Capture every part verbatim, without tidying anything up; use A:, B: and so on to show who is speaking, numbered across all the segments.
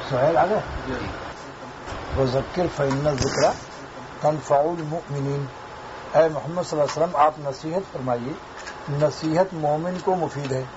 A: سہیل آ گئے. وذکر فإن الذکر تنفع المؤمنین. اے محمد صلی اللہ علیہ وسلم آپ نصیحت فرمائیے, نصیحت مومن کو مفید ہے,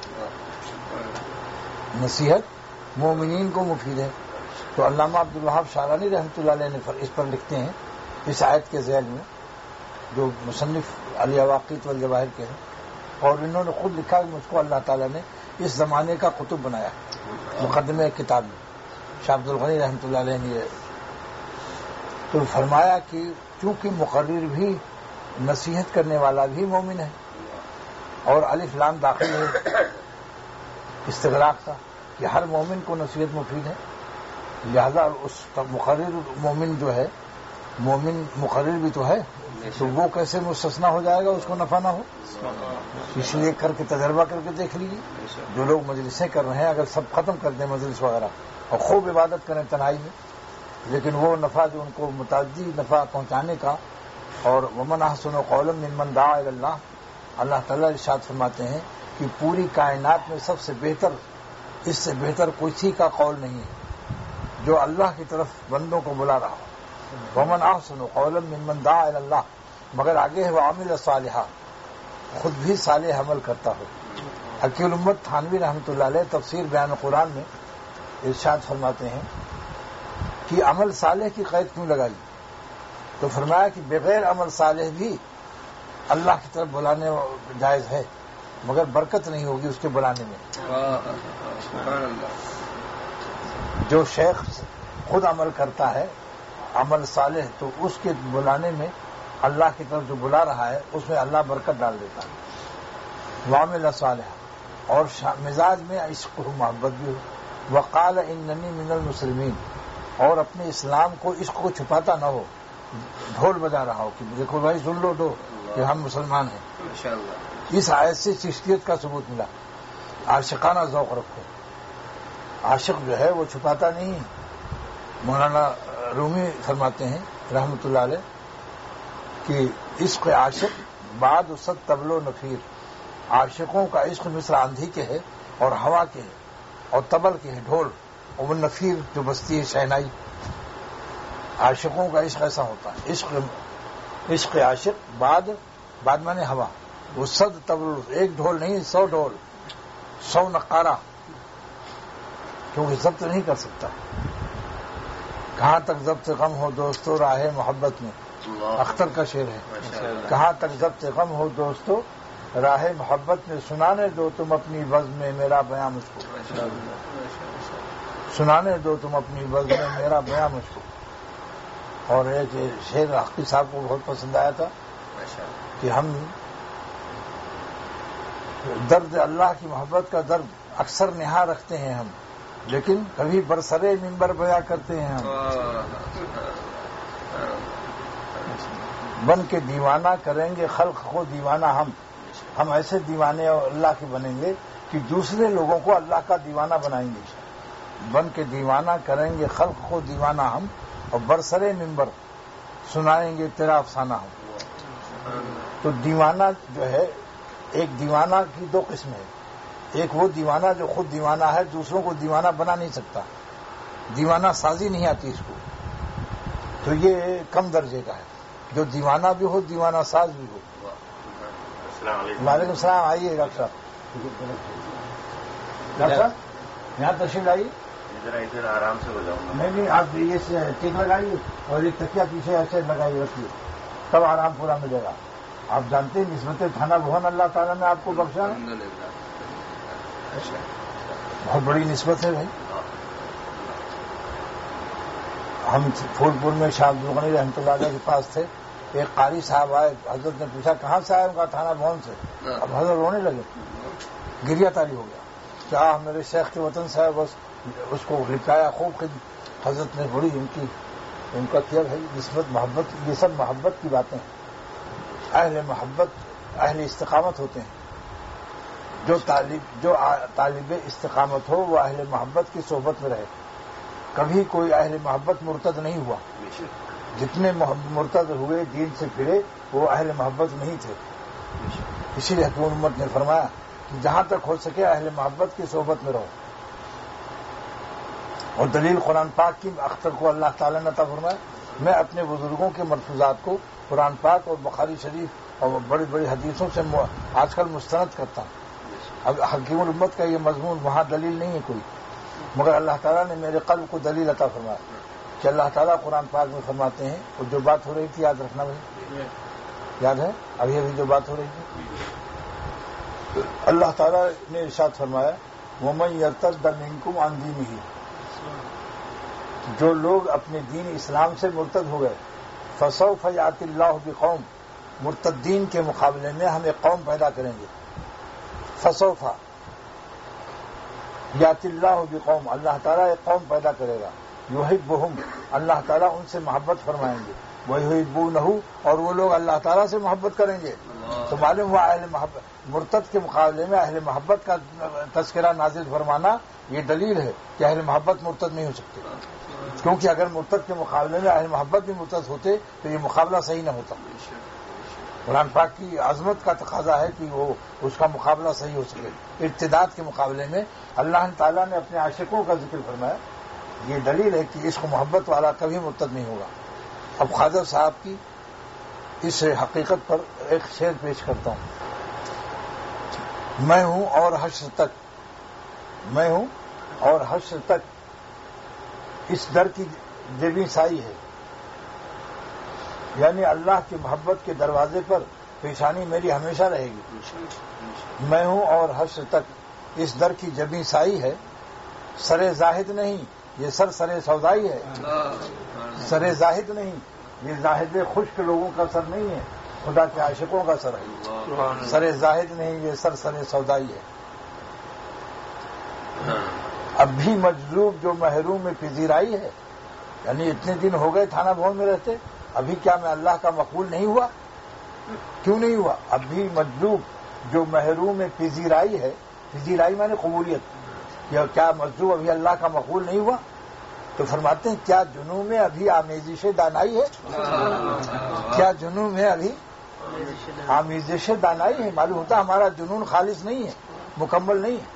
A: نصیحت مومنین کو مفید ہے. تو علامہ عبدالوہاب شعرانی رحمۃ اللہ علیہ نے اس پر لکھتے ہیں اس آیت کے ذیل میں, جو مصنف الیواقیت والجواہر کے ہیں, اور انہوں نے خود لکھا کہ مجھ کو اللہ تعالیٰ نے اس زمانے کا کتب بنایا مقدمہ کتاب میں. شاہ عبد الغنی رحمۃ اللہ علیہ نے تو فرمایا کہ چونکہ مقرر بھی نصیحت کرنے والا بھی مومن ہے اور الف لام داخل ہے استغراق کا کہ ہر مومن کو نصیحت مفید ہے, لہذا اس مقرر مومن جو ہے, مومن مقرر بھی تو ہے, تو وہ کیسے مستثنا ہو جائے گا اس کو نفع نہ ہو. اس لیے کر کے تجربہ کر کے دیکھ لیجیے, جو لوگ مجلسیں کر رہے ہیں اگر سب ختم کر دیں مجلس وغیرہ اور خوب عبادت کریں تنہائی میں, لیکن وہ نفع جو ان کو متعدی نفع پہنچانے کا, اور ومن احسن قولا ممن دعا الی اللہ, اللہ تعالیٰ ارشاد فرماتے ہیں کہ پوری کائنات میں سب سے بہتر, اس سے بہتر کسی کا قول نہیں ہے جو اللہ کی طرف بندوں کو بلا رہا ہو. ومن احسن قولا ممن دعا الی اللہ, مگر آگے ہے وعمل صالحا, خود بھی صالح عمل کرتا ہو. حکی الامت تھانوی رحمۃ اللہ علیہ تفسیر بیان قرآن میں ارشاد فرماتے ہیں کہ عمل صالح کی قید کیوں لگائی, تو فرمایا کہ بغیر عمل صالح بھی اللہ کی طرف بلانے جائز ہے, مگر برکت نہیں ہوگی اس کے بلانے میں. جو شیخ خود عمل کرتا ہے عمل صالح, تو اس کے بلانے میں اللہ کی طرف جو بلا رہا ہے اس میں اللہ برکت ڈال دیتا ہے. وعمل صالح, اور مزاج میں عشق و محبت بھی ہو. وقال اننی من المسلمین, اور اپنے اسلام کو عشق کو چھپاتا نہ ہو, ڈھول بجا رہا ہو کہ دیکھو بھائی سن لو دو کہ ہم مسلمان ہیں. اس آیت سے چشتیت کا ثبوت ملا. عاشقانہ ذوق رکھو, عاشق جو ہے وہ چھپاتا نہیں. مولانا رومی فرماتے ہیں رحمۃ اللہ علیہ کہ عشق عاشق بعد اسد تبل و نفیر, عاشقوں کا عشق مثل آندھی کے ہے اور ہوا کے ہے اور تبل کے ہے ڈھول, اور وہ نفیر جو بستی ہے شہنائی. عاشقوں کا عشق ایسا ہوتا ہے. عشق عشق عاشق بعد بعد مانے ہوا, وہ صد تبل, ایک ڈھول نہیں سو ڈھول, سو نقارہ, کیونکہ ضبط نہیں کر سکتا. کہاں تک ضبط غم ہو دوستو راہ محبت میں, اختر کا شعر ہے. کہاں تک ضبط غم ہو دوستو راہ محبت میں, سنانے دو تم اپنی بزم میں میرا بیاں مجھ کو, سنانے دو تم اپنی بزم میں میرا بیاں مجھ کو. اور ایک شعر حقی صاحب کو بہت پسند آیا تھا کہ ہم درد اللہ کی محبت کا درد اکثر نہا رکھتے ہیں ہم, لیکن کبھی برسرے منبر بیاں کرتے ہیں ہم. بن کے دیوانہ کریں گے خلق کو دیوانہ ہم, ہم ایسے دیوانے اللہ کے بنیں گے کہ دوسرے لوگوں کو اللہ کا دیوانہ بنائیں گے. بن کے دیوانہ کریں گے خلق کو دیوانہ ہم, اور برسرے منبر سنائیں گے تیرا افسانہ ہم. تو دیوانہ جو ہے, ایک دیوانہ کی دو قسمیں ہیں. ایک وہ دیوانہ جو خود دیوانہ ہے, دوسروں کو دیوانہ بنا نہیں سکتا, دیوانہ سازی نہیں آتی اس کو, تو یہ کم درجے کا ہے. جو دیوانہ بھی ہو دیوانہ ساز بھی ہو. وعلیکم السلام, آئیے ڈاکٹر صاحب. ڈاکٹر صاحب یہاں تشریف لائیے.
B: ادھر ادھر آرام سے ہو جاؤں.
A: نہیں نہیں, آپ یہ ٹیک لگائیے اور ایک تکیہ پیچھے ایسے لگائیے رکھیے, تب آرام پورا ملے گا. آپ جانتے ہیں نسبت تھانہ بھون اللہ تعالیٰ نے آپ کو بخشا, بہت بڑی نسبت ہے بھائی. ہم پھول پور میں شاہ عبد الغنی رحمۃ اللہ علیہ کے پاس تھے, ایک قاری صاحب آئے, حضرت نے پوچھا کہاں سے آئے, ان کا تھانہ بھون سے. اب حضرت رونے لگے, گریا تاری ہو گیا. کیا میرے شیخ کے وطن سے, بس اس کو لکھایا خوب. حضرت نے بڑی ان کی ان کا کیا بھائی نسبت محبت, یہ سب محبت کی باتیں ہیں. اہل محبت اہل استقامت ہوتے ہیں. جو طالب جو طالب استقامت ہو وہ اہل محبت کی صحبت میں رہے. کبھی کوئی اہل محبت مرتد نہیں ہوا. جتنے مرتد ہوئے دین سے پھرے وہ اہل محبت نہیں تھے. اسی لیے حکیم امت نے فرمایا کہ جہاں تک ہو سکے اہل محبت کی صحبت میں رہو. اور دلیل قرآن پاک کی اختر کو اللہ تعالیٰ نے عطا فرمایا. میں اپنے بزرگوں کے ملفوظات کو قرآن پاک اور بخاری شریف اور بڑی بڑی حدیثوں سے آج کل مستند کرتا ہوں. اب حکیم الامت کا یہ مضمون وہاں دلیل نہیں ہے کوئی، مگر اللہ تعالیٰ نے میرے قلب کو دلیل عطا فرمایا کہ اللہ تعالیٰ قرآن پاک میں فرماتے ہیں. اور جو بات ہو رہی تھی یاد رکھنا بھائی، یاد ہے ابھی ابھی جو بات ہو رہی تھی، اللہ تعالیٰ نے ارشاد فرمایا وَمَن يَرْتَدَّ مِنكُمْ عَن دِينِهِ، جو لوگ اپنے دین اسلام سے مرتد ہو گئے، فَسَوْفَ يَأْتِ اللَّهُ بِقَوْمٍ، مرتدین کے مقابلے میں ہم ایک قوم پیدا کریں گے. فَسَوْفَ يَأْتِ اللَّهُ بِقَوْمٍ، اللہ تعالیٰ ایک قوم پیدا کرے گا. يُحِبُّهُمْ، اللہ تعالیٰ ان سے محبت فرمائیں گے. وَيُحِبُّونَهُ، اور وہ لوگ اللہ تعالیٰ سے محبت کریں گے. تو معلوم ہوا اہل محبت مرتد کے مقابلے میں اہل محبت کا تذکرہ نازل فرمانا یہ دلیل ہے کہ اہل محبت مرتد نہیں ہو سکتے، کیونکہ اگر مرتد کے مقابلے میں اہل محبت بھی مرتد ہوتے تو یہ مقابلہ صحیح نہ ہوتا. قرآن پاک کی عظمت کا تقاضا ہے کہ وہ اس کا مقابلہ صحیح ہو سکے. ارتداد کے مقابلے میں اللہ تعالیٰ نے اپنے عاشقوں کا ذکر فرمایا. یہ دلیل ہے کہ عشق و محبت والا کبھی مرتد نہیں ہوگا. اب خواجہ صاحب کی اس حقیقت پر ایک شعر پیش کرتا ہوں. میں ہوں اور حشر تک، میں ہوں اور حشر تک اس در کی جبیں سائی ہے، یعنی اللہ کی محبت کے دروازے پر پیشانی میری ہمیشہ رہے گی. میں ہوں اور حشر تک اس در کی جبیں سائی ہے، سر زاہد نہیں یہ سر سر سودائی ہے. سر زاہد نہیں یہ زاہد خشک لوگوں کا سر نہیں ہے، خدا کے عاشقوں کا سر ہے. سر زاہد نہیں یہ سر سر سودائی ہے. اب بھی مجذوب جو محروم میں پذیرائی ہے، یعنی اتنے دن ہو گئے تھانہ بھون میں رہتے، ابھی کیا میں اللہ کا مقبول نہیں ہوا؟ کیوں نہیں ہوا؟ اب بھی مجذوب جو محروم میں پذیرائی ہے، پذیرائی معنی قبولیت، کیا مجذوب ابھی اللہ کا مقبول نہیں ہوا؟ تو فرماتے ہیں کیا جنوں میں ابھی آمیزش دانائی ہے؟ کیا جنوں میں ابھی آمیزش دانائی ہے؟ معلوم ہوتا ہمارا جنون خالص نہیں ہے، مکمل نہیں ہے.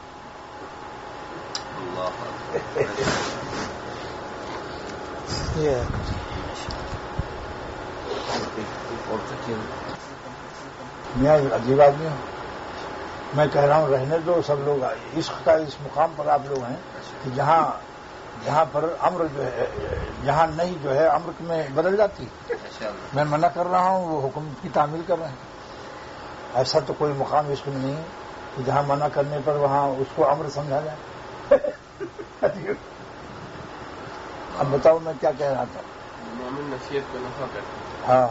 A: میں عجیب آدمی ہوں، میں کہہ رہا ہوں رہنے دو سب لوگ. عشق کا اس مقام پر آپ لوگ ہیں کہ جہاں جہاں پر امر جو ہے، جہاں نہیں جو ہے امر میں بدل جاتی. میں منع کر رہا ہوں، وہ حکم کی تعمیل کر رہے ہیں. ایسا تو کوئی مقام عشق میں نہیں ہے کہ جہاں منع کرنے پر وہاں اس کو امر سمجھا جائے. اب بتاؤ میں کیا کہہ رہا تھا. ہاں،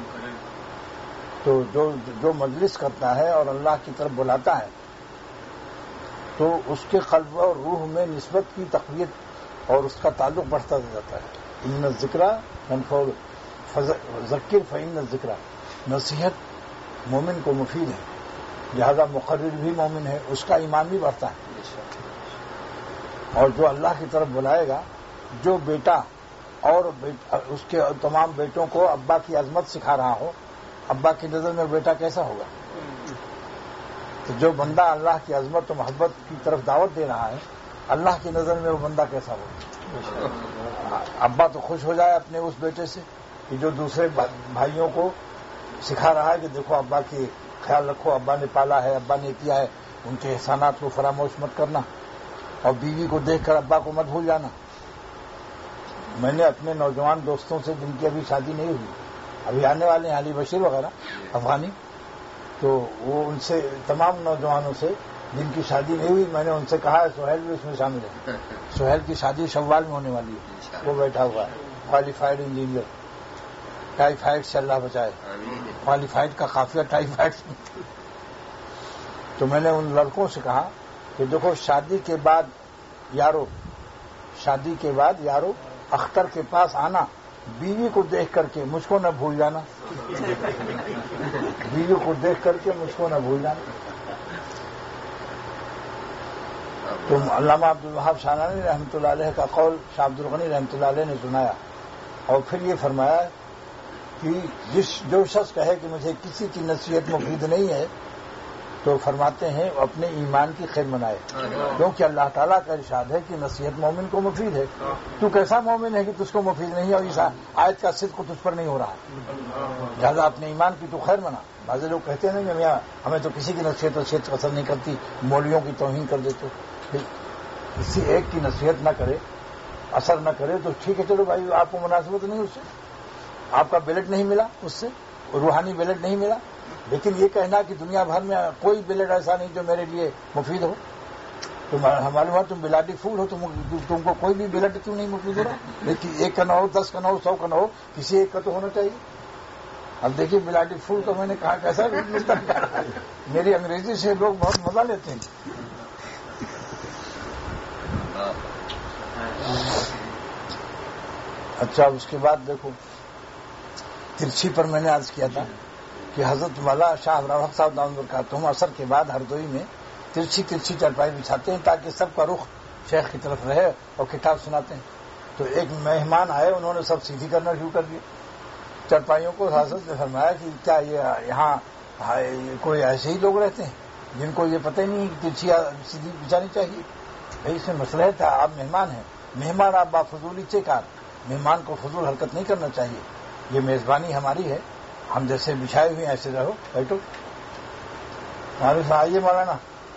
A: تو جو جو مجلس کرتا ہے اور اللہ کی طرف بلاتا ہے تو اس کے قلب اور روح میں نسبت کی تقویت اور اس کا تعلق بڑھتا جاتا ہے. ان الذکرى تنفع ذکر فإن الذکرى، نصیحت مومن کو مفید ہے، لہذا مقرر بھی مومن ہے، اس کا ایمان بھی بڑھتا ہے. اور جو اللہ کی طرف بلائے گا، جو بیٹا اور اس کے تمام بیٹوں کو ابا کی عظمت سکھا رہا ہو، ابا کی نظر میں بیٹا کیسا ہوگا؟ تو جو بندہ اللہ کی عظمت و محبت کی طرف دعوت دے رہا ہے، اللہ کی نظر میں وہ بندہ کیسا ہوگا؟ ابا تو خوش ہو جائے اپنے اس بیٹے سے کہ جو دوسرے بھائیوں کو سکھا رہا ہے کہ دیکھو ابا کی خیال رکھو، ابا نے پالا ہے، ابا نے کیا ہے، ان کے احسانات کو فراموش مت کرنا، اور بیوی کو دیکھ کر ابا کو مت بھول جانا. میں نے اپنے نوجوان دوستوں سے جن کی ابھی شادی نہیں ہوئی، ابھی آنے والے ہیں علی بشیر وغیرہ افغانی، تو وہ ان سے تمام نوجوانوں سے جن کی شادی نہیں ہوئی، میں نے ان سے کہا ہے سہیل بھی اس میں شامل ہے. سہیل کی شادی شوال میں ہونے والی ہے، وہ بیٹھا ہوا ہے، کوالیفائڈ انجینئر. ٹائیفائڈ سے اللہ بچائے، کوالیفائڈ کا قافیہ ٹائیفائڈ. تو میں نے ان لڑکوں سے کہا کہ دیکھو شادی کے بعد یارو شادی کے بعد یارو اختر کے پاس آنا، بیوی کو دیکھ کر کے مجھ کو نہ بھول جانا، بیوی کو دیکھ کر کے مجھ کو نہ بھول جانا. تو علامہ عبدالوہاب شاہرانی رحمۃ اللہ علیہ کا قول شاہ عبد الغنی رحمۃ اللہ علیہ نے سنایا، اور پھر یہ فرمایا کہ جس جو شخص کہے کہ مجھے کسی کی نصیحت مفید نہیں ہے تو فرماتے ہیں اپنے ایمان کی خیر منائے، کیونکہ اللہ تعالیٰ کا ارشاد ہے کہ نصیحت مومن کو مفید ہے۔ تو کیسا مومن ہے کہ تجھ کو مفید نہیں ہے اور اس آیت کا صدق تجھ پر نہیں ہو رہا، لہٰذا اپنے ایمان کی تو خیر منا۔ بعض لوگ کہتے ہیں کہ ہمیں تو کسی کی نصیحت وصیت پسند نہیں کرتی، مولویوں کی توہین کر دیتے، کسی ایک کی نصیحت نہ کرے، اثر نہ کرے تو ٹھیک ہے، چلو بھائی آپ کو مناسبت نہیں اس سے، آپ کا بیلٹ نہیں ملا اس سے، روحانی بیلٹ نہیں ملا، لیکن یہ کہنا کہ دنیا بھر میں کوئی بیلٹ ایسا نہیں جو میرے لیے مفید ہو، تم ہمارے وہاں تم بلاڈی فول ہو، تم تم کو کوئی بھی بیلٹ کیوں نہیں مفید ہو رہا؟ لیکن ایک کا نہ ہو، دس کا نہ ہو، سو کا نہ ہو، کسی ایک کا تو ہونا چاہیے۔ اب دیکھیے بلاڈی فول کا میں نے کہا کیسا ملتا ہے، میری انگریزی سے لوگ بہت مزہ لیتے ہیں۔ اچھا، اس کے بعد دیکھو ترچھی پر میں نے عرض کیا تھا کہ حضرت مولانا شاہ ابراہیم صاحب دامت برکاتہم عصر کے بعد ہردوئی میں ترچھی ترچھی چارپائی بچھاتے ہیں تاکہ سب کا رخ شیخ کی طرف رہے اور کتاب سناتے ہیں۔ تو ایک مہمان آئے، انہوں نے سب سیدھی کرنا شروع کر دیا چارپائیوں کو۔ حضرت نے فرمایا کہ کیا یہ یہاں کوئی ایسے ہی لوگ رہتے ہیں جن کو یہ پتہ ہی نہیں کہ ترچھی سیدھی بچھانی چاہیے؟ بھائی اس میں مسئلہ تھا، آپ مہمان ہیں، مہمان آپ با فضولی چیکار، مہمان کو فضول حرکت نہیں کرنا چاہیے، یہ میزبانی ہماری ہے، ہم جیسے بچھائے ہوئے ایسے رہو، بیٹھو۔ آئیے مولانا،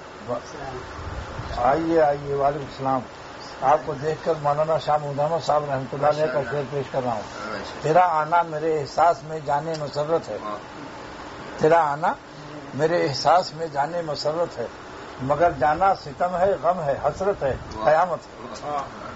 A: آئیے آئیے، وعلیکم السلام۔ آپ کو دیکھ کر مولانا شاہ محمد صاحب رحمۃ اللہ علیہ کا شعر پیش کر رہا ہوں۔ تیرا آنا میرے احساس میں جانے مسرت ہے، تیرا آنا میرے احساس میں جانے مسرت ہے، مگر جانا ستم ہے، غم ہے، حسرت ہے، قیامت ہے۔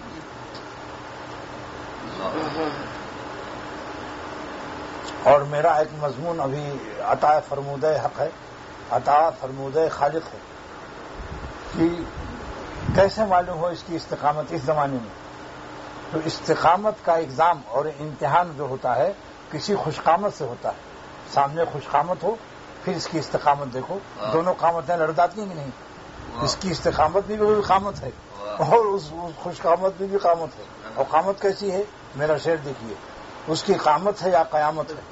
A: اور میرا ایک مضمون ابھی عطا فرمودہ حق ہے، عطا فرمودہ خالق ہے، کہ کیسے معلوم ہو اس کی استقامت اس زمانے میں؟ تو استقامت کا اگزام اور امتحان جو ہوتا ہے کسی خوش قامت سے ہوتا ہے، سامنے خوش قامت ہو پھر اس کی استقامت دیکھو، دونوں قامتیں لڑداتی ہیں کہ نہیں؟ اس کی استقامت بھی بھی قامت ہے اور اس خوش قامت بھی بھی قامت ہے۔ اور قامت کیسی ہے؟ میرا شعر دیکھیے، اس کی قامت ہے یا قیامت ہے؟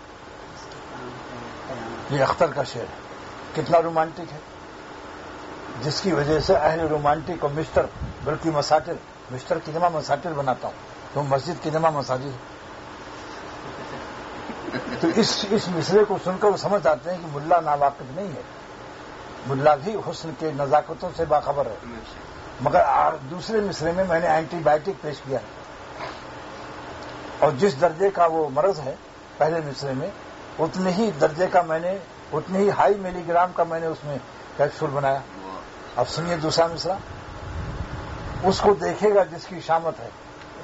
A: یہ اختر کا شعر ہے، کتنا رومانٹک ہے، جس کی وجہ سے اہل رومانٹک اور مسٹر، بلکہ مساٹر، مسٹر کی جمع مساٹر بناتا ہوں تو مسجد کی جمع مساجد۔ تو اس اس مصرے کو سن کر وہ سمجھ آتے ہیں کہ ملا ناواقف نہیں ہے، ملا بھی حسن کے نزاکتوں سے باخبر ہے، مگر دوسرے مصرے میں میں نے اینٹی بائیوٹک پیش کیا ہے، اور جس درجے کا وہ مرض ہے پہلے مصرے میں، اتنے ہی درجے کا میں نے، اتنے ہی ہائی ملی گرام کا میں نے اس میں کیپسول بنایا۔ اب سنیے دوسرا مصرا، اس کو دیکھے گا جس کی شامت ہے۔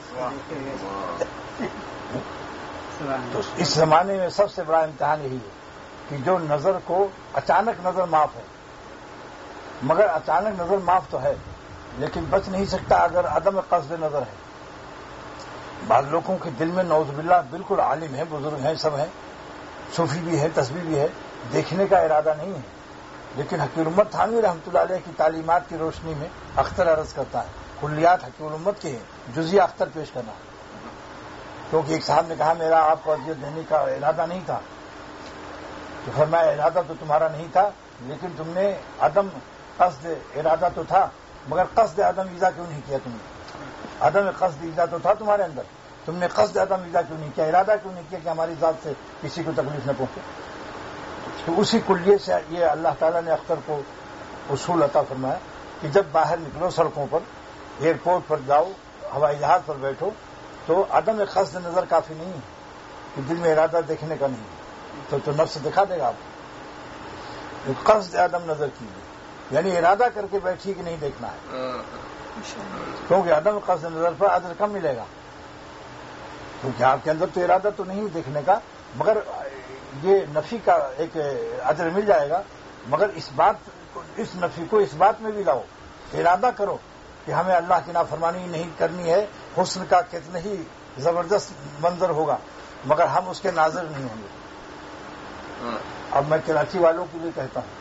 A: تو اس زمانے میں سب سے بڑا امتحان یہی ہے کہ جو نظر کو اچانک نظر معاف ہے، مگر اچانک نظر معاف تو ہے لیکن بچ نہیں سکتا اگر عدم قصد نظر ہے۔ بعض لوگوں کے دل میں نعوذ باللہ بالکل عالم ہیں، بزرگ ہیں، سب ہیں، صوفی بھی ہے، تسبیح بھی ہے، دیکھنے کا ارادہ نہیں ہے، لیکن حکیم الامت تھانوی رحمۃ اللہ علیہ کی تعلیمات کی روشنی میں اختر عرض کرتا ہے، کلیات حکیم الامت کے ہیں، جزیہ اختر پیش کرنا ہے۔ کیونکہ ایک صاحب نے کہا میرا آپ کو اذیت دینے کا ارادہ نہیں تھا، تو فرمایا ارادہ تو تمہارا نہیں تھا، لیکن تم نے عدم قصد ارادہ تو تھا، مگر قصد عدم ایذا کیوں نہیں کیا؟ تم نے عدم قصد ایذا تو تھا تمہارے اندر، تم نے قصد عدم ایذا کیوں نہیں کیا، ارادہ کیوں نہیں کیا کہ ہماری ذات سے کسی کو تکلیف نہ پہنچے؟ تو اسی کلیے سے یہ اللہ تعالیٰ نے اختر کو اصول عطا فرمایا کہ جب باہر نکلو سڑکوں پر، ایئرپورٹ پر جاؤ، ہوائی جہاز پر بیٹھو، تو عدم قصد نظر کافی نہیں ہے کہ دل میں ارادہ دیکھنے کا نہیں ہے، تو تو نفس دکھا دے گا آپ کو۔ قصد عدم نظر کیجیے، یعنی ارادہ کر کے بیٹھیے کہ نہیں دیکھنا ہے، کیونکہ عدم قصد نظر پر اجر کم ملے گا، کیونکہ آپ کے اندر تو ارادہ تو نہیں دیکھنے کا، مگر یہ نفی کا ایک اجر مل جائے گا، مگر اس بات اس نفی کو اس بات میں بھی لاؤ، ارادہ کرو کہ ہمیں اللہ کی نافرمانی نہیں کرنی ہے، حسن کا کتنا ہی زبردست منظر ہوگا مگر ہم اس کے ناظر نہیں ہوں گے۔ اب میں کراچی والوں کے لیے کہتا ہوں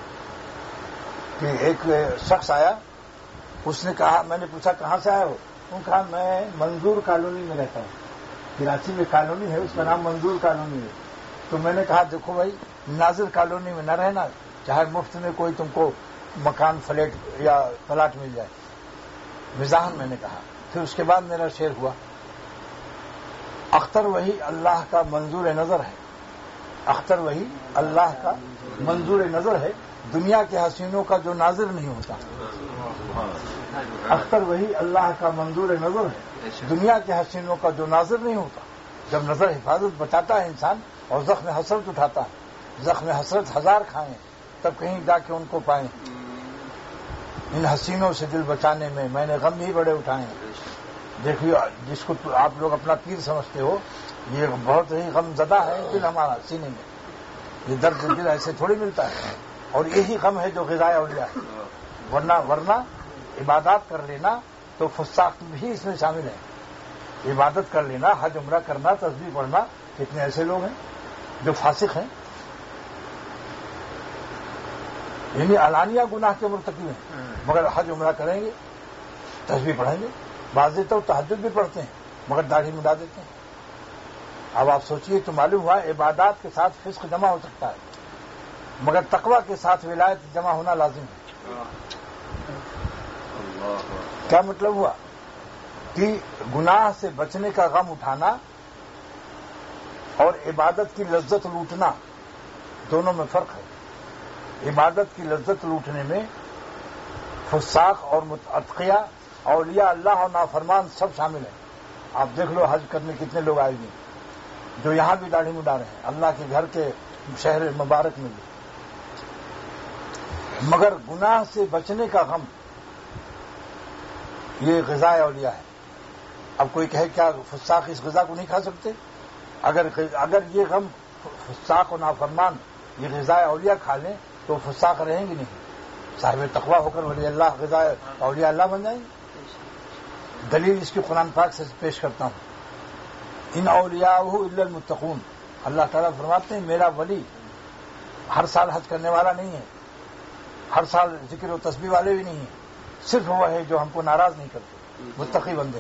A: کہ ایک شخص آیا، اس نے کہا، میں نے پوچھا کہاں سے آئے ہو؟ انہوں نے کہا میں منظور کالونی میں رہتا ہوں، کراچی میں کالونی ہے اس کا نام منظور کالونی ہے۔ تو میں نے کہا دیکھو بھائی، ناظر کالونی میں نہ رہنا، چاہے مفت میں کوئی تم کو مکان فلیٹ یا پلاٹ مل جائے. مزاحن میں نے کہا. پھر اس کے بعد میرا شعر ہوا، اختر وہی اللہ کا منظور نظر ہے، اختر وہی اللہ کا منظور نظر ہے، دنیا کے حسینوں کا جو ناظر نہیں ہوتا. اختر وہی اللہ کا منظور نظر ہے، دنیا کے حسینوں کا جو ناظر نہیں ہوتا. جب نظر حفاظت بچاتا ہے انسان اور زخم حسرت اٹھاتا ہے، زخم حسرت ہزار کھائیں تب کہیں جا کے ان کو پائیں. ان حسینوں سے دل بچانے میں میں نے غم ہی بڑے اٹھائے ہیں. دیکھیے جس کو آپ لوگ اپنا پیر سمجھتے ہو، یہ بہت ہی غم زدہ ہے دل ہمارا سینے میں. یہ درد دل ایسے تھوڑی ملتا ہے، اور یہی غم ہے جو غذائے اولیاء ہے. ورنہ ورنہ عبادات کر لینا تو فساق بھی اس میں شامل ہے. عبادت کر لینا، حج عمرہ کرنا، تسبیح پڑھنا، کتنے ایسے لوگ ہیں جو فاسق ہیں، یعنی علانیہ گناہ کے مرتکب ہیں، مگر حج عمرہ کریں گے، تسبیح پڑھیں گے، بعض تو تہجد بھی پڑھتے ہیں مگر داڑھی مڈا دیتے ہیں. اب آپ سوچئے تو معلوم ہوا عبادات کے ساتھ فسق جمع ہو سکتا ہے، مگر تقوی کے ساتھ ولایت جمع ہونا لازم ہے. کیا مطلب ہوا کہ گناہ سے بچنے کا غم اٹھانا اور عبادت کی لذت لوٹنا دونوں میں فرق ہے. عبادت کی لذت لوٹنے میں فساق اور متعتقیہ، اولیاء اللہ اور نافرمان سب شامل ہیں. آپ دیکھ لو حج کرنے کتنے لوگ آئے گے جو یہاں بھی داڑھی مڈا رہے ہیں، اللہ کے گھر کے شہر مبارک میں بھی. مگر گناہ سے بچنے کا غم یہ غذائے اولیاء ہے. اب کوئی کہے کیا فساق اس غذا کو نہیں کھا سکتے؟ اگر اگر یہ غم فساق و نافرمان یہ غذائے اولیاء کھا لیں تو فساق رہیں گے نہیں، صاحب تقویٰ ہو کر ولی اللہ غذائے اولیاء اللہ بن جائیں گے. دلیل اس کی قرآن پاک سے پیش کرتا ہوں. ان اولیاء الا المتقون، اللہ تعالیٰ فرماتے ہیں میرا ولی ہر سال حج کرنے والا نہیں ہے، ہر سال ذکر و تسبیح والے بھی نہیں ہیں، صرف وہ ہے جو ہم کو ناراض نہیں کرتے، متقی بندے.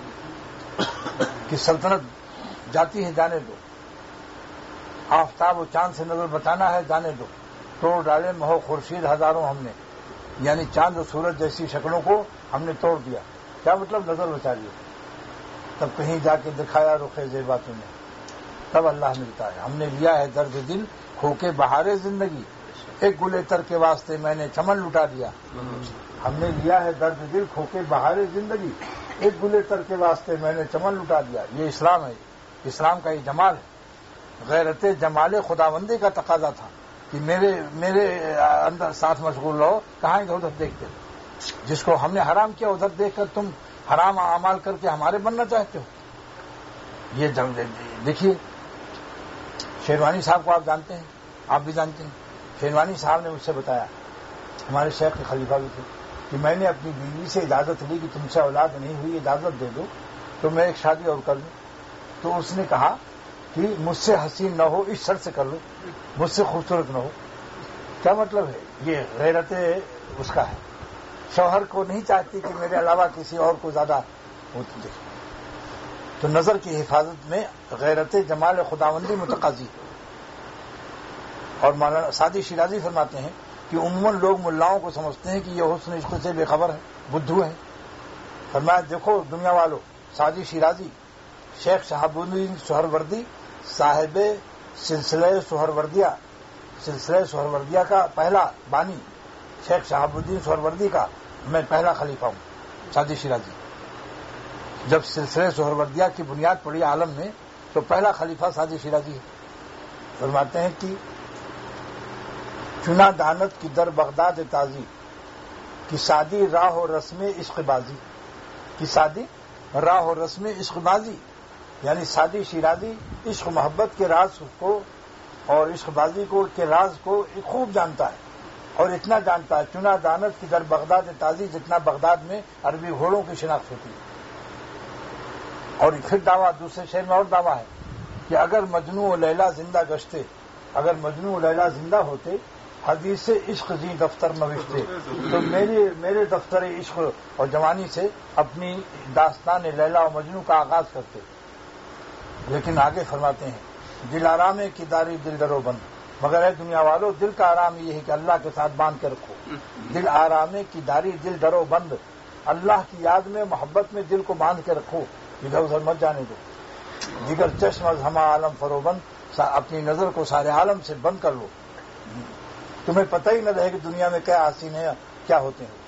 A: کہ سلطنت جاتی ہے جانے دو، آفتاب و چاند سے نظر بچانا ہے جانے دو، توڑ ڈالے مہو خورشید ہزاروں ہم نے، یعنی چاند و سورج جیسی شکلوں کو ہم نے توڑ دیا. کیا مطلب؟ نظر بچا لیا. تب کہیں جا کے دکھایا رخ زیباتوں نے، تب اللہ ملتا ہے. ہم نے لیا ہے درد دل کھو کے بہارے زندگی، ایک گلے تر کے واسطے میں نے چمن لٹا دیا. ہم نے لیا ہے درد دل کھو کے بہارے زندگی، ایک گلے تر کے واسطے میں نے چمن لٹا دیا. یہ اسلام ہے، اسلام کا یہ جمال ہے. غیرت جمال خداوندی کا تقاضا تھا کہ میرے میرے اندر ساتھ مشغول رہو، کہاں ادھر ادھر دیکھتے. جس کو ہم نے حرام کیا ادھر دیکھ کر تم حرام اعمال کر کے ہمارے بننا چاہتے ہو. یہ دیکھیے شیروانی صاحب کو آپ جانتے ہیں، آپ بھی جانتے ہیں. شیروانی صاحب نے مجھ سے بتایا، ہمارے شیخ کے خلیفہ بھی تھے، کہ میں نے اپنی بیوی سے اجازت لی کہ تم سے اولاد نہیں ہوئی، اجازت دے دو تو میں ایک شادی اور کر لوں. تو اس نے کہا کہ مجھ سے حسین نہ ہو، اس شرط سے کر لو، مجھ سے خوبصورت نہ ہو. کیا مطلب ہے؟ یہ غیرت اس کا ہے. شوہر کو نہیں چاہتی کہ میرے علاوہ کسی اور کو زیادہ ہوتی دیکھے. تو نظر کی حفاظت میں غیرت جمال خداوندی متقاضی. اور مولانا سعدی شیرازی فرماتے ہیں کہ عموماً لوگ ملاؤں کو سمجھتے ہیں کہ یہ حسن عشق سے بے خبر ہے، بدھو ہیں. فرمایا دیکھو دنیا والوں، سعدی شیرازی شیخ شہاب الدین سہروردی صاحب سلسلہ سہروردیہ سلسلہ سہروردیہ کا پہلا بانی، شیخ شہاب الدین سہروردی کا میں پہلا خلیفہ ہوں. سعدی شیرازی جب سلسلہ سہروردیہ کی بنیاد پڑی عالم میں تو پہلا خلیفہ سعدی شیرازی ہے. فرماتے ہیں کہ چنا دانت کی در بغداد تازی کی سادی راہ و رسم عشق بازی، کی سادی راہ و رسم عشق بازی، یعنی سعدی شیرازی عشق محبت کے راز کو اور عشق بازی کو کے راز کو خوب جانتا ہے. اور اتنا جانتا ہے چنا دانت کی در بغداد تازی، جتنا بغداد میں عربی گھوڑوں کی شناخت ہوتی ہے. اور پھر دعویٰ دوسرے شعر میں اور دعویٰ ہے کہ اگر مجنوں و لیلا زندہ گشتے، اگر مجنوں و لیلا زندہ ہوتے، حدیث عشق زی دفتر نوشتے، تو میرے میرے دفتر عشق اور جوانی سے اپنی داستان لیلا و مجنوں کا آغاز کرتے. لیکن آگے فرماتے ہیں دل آرامے کی داری دل درو بند، مگر اے دنیا والو دل کا آرام یہ ہے کہ اللہ کے ساتھ باندھ کے رکھو. دل آرامے کی داری دل ڈرو بند، اللہ کی یاد میں محبت میں دل کو باندھ کے رکھو، ادھر ادھر مت جانے دو. دیگر چشم از ہمہ عالم فروبند، اپنی نظر کو سارے عالم سے بند کر لو، تمہیں پتہ ہی نہ رہے کہ دنیا میں کیا حسین ہے کیا ہوتے ہیں.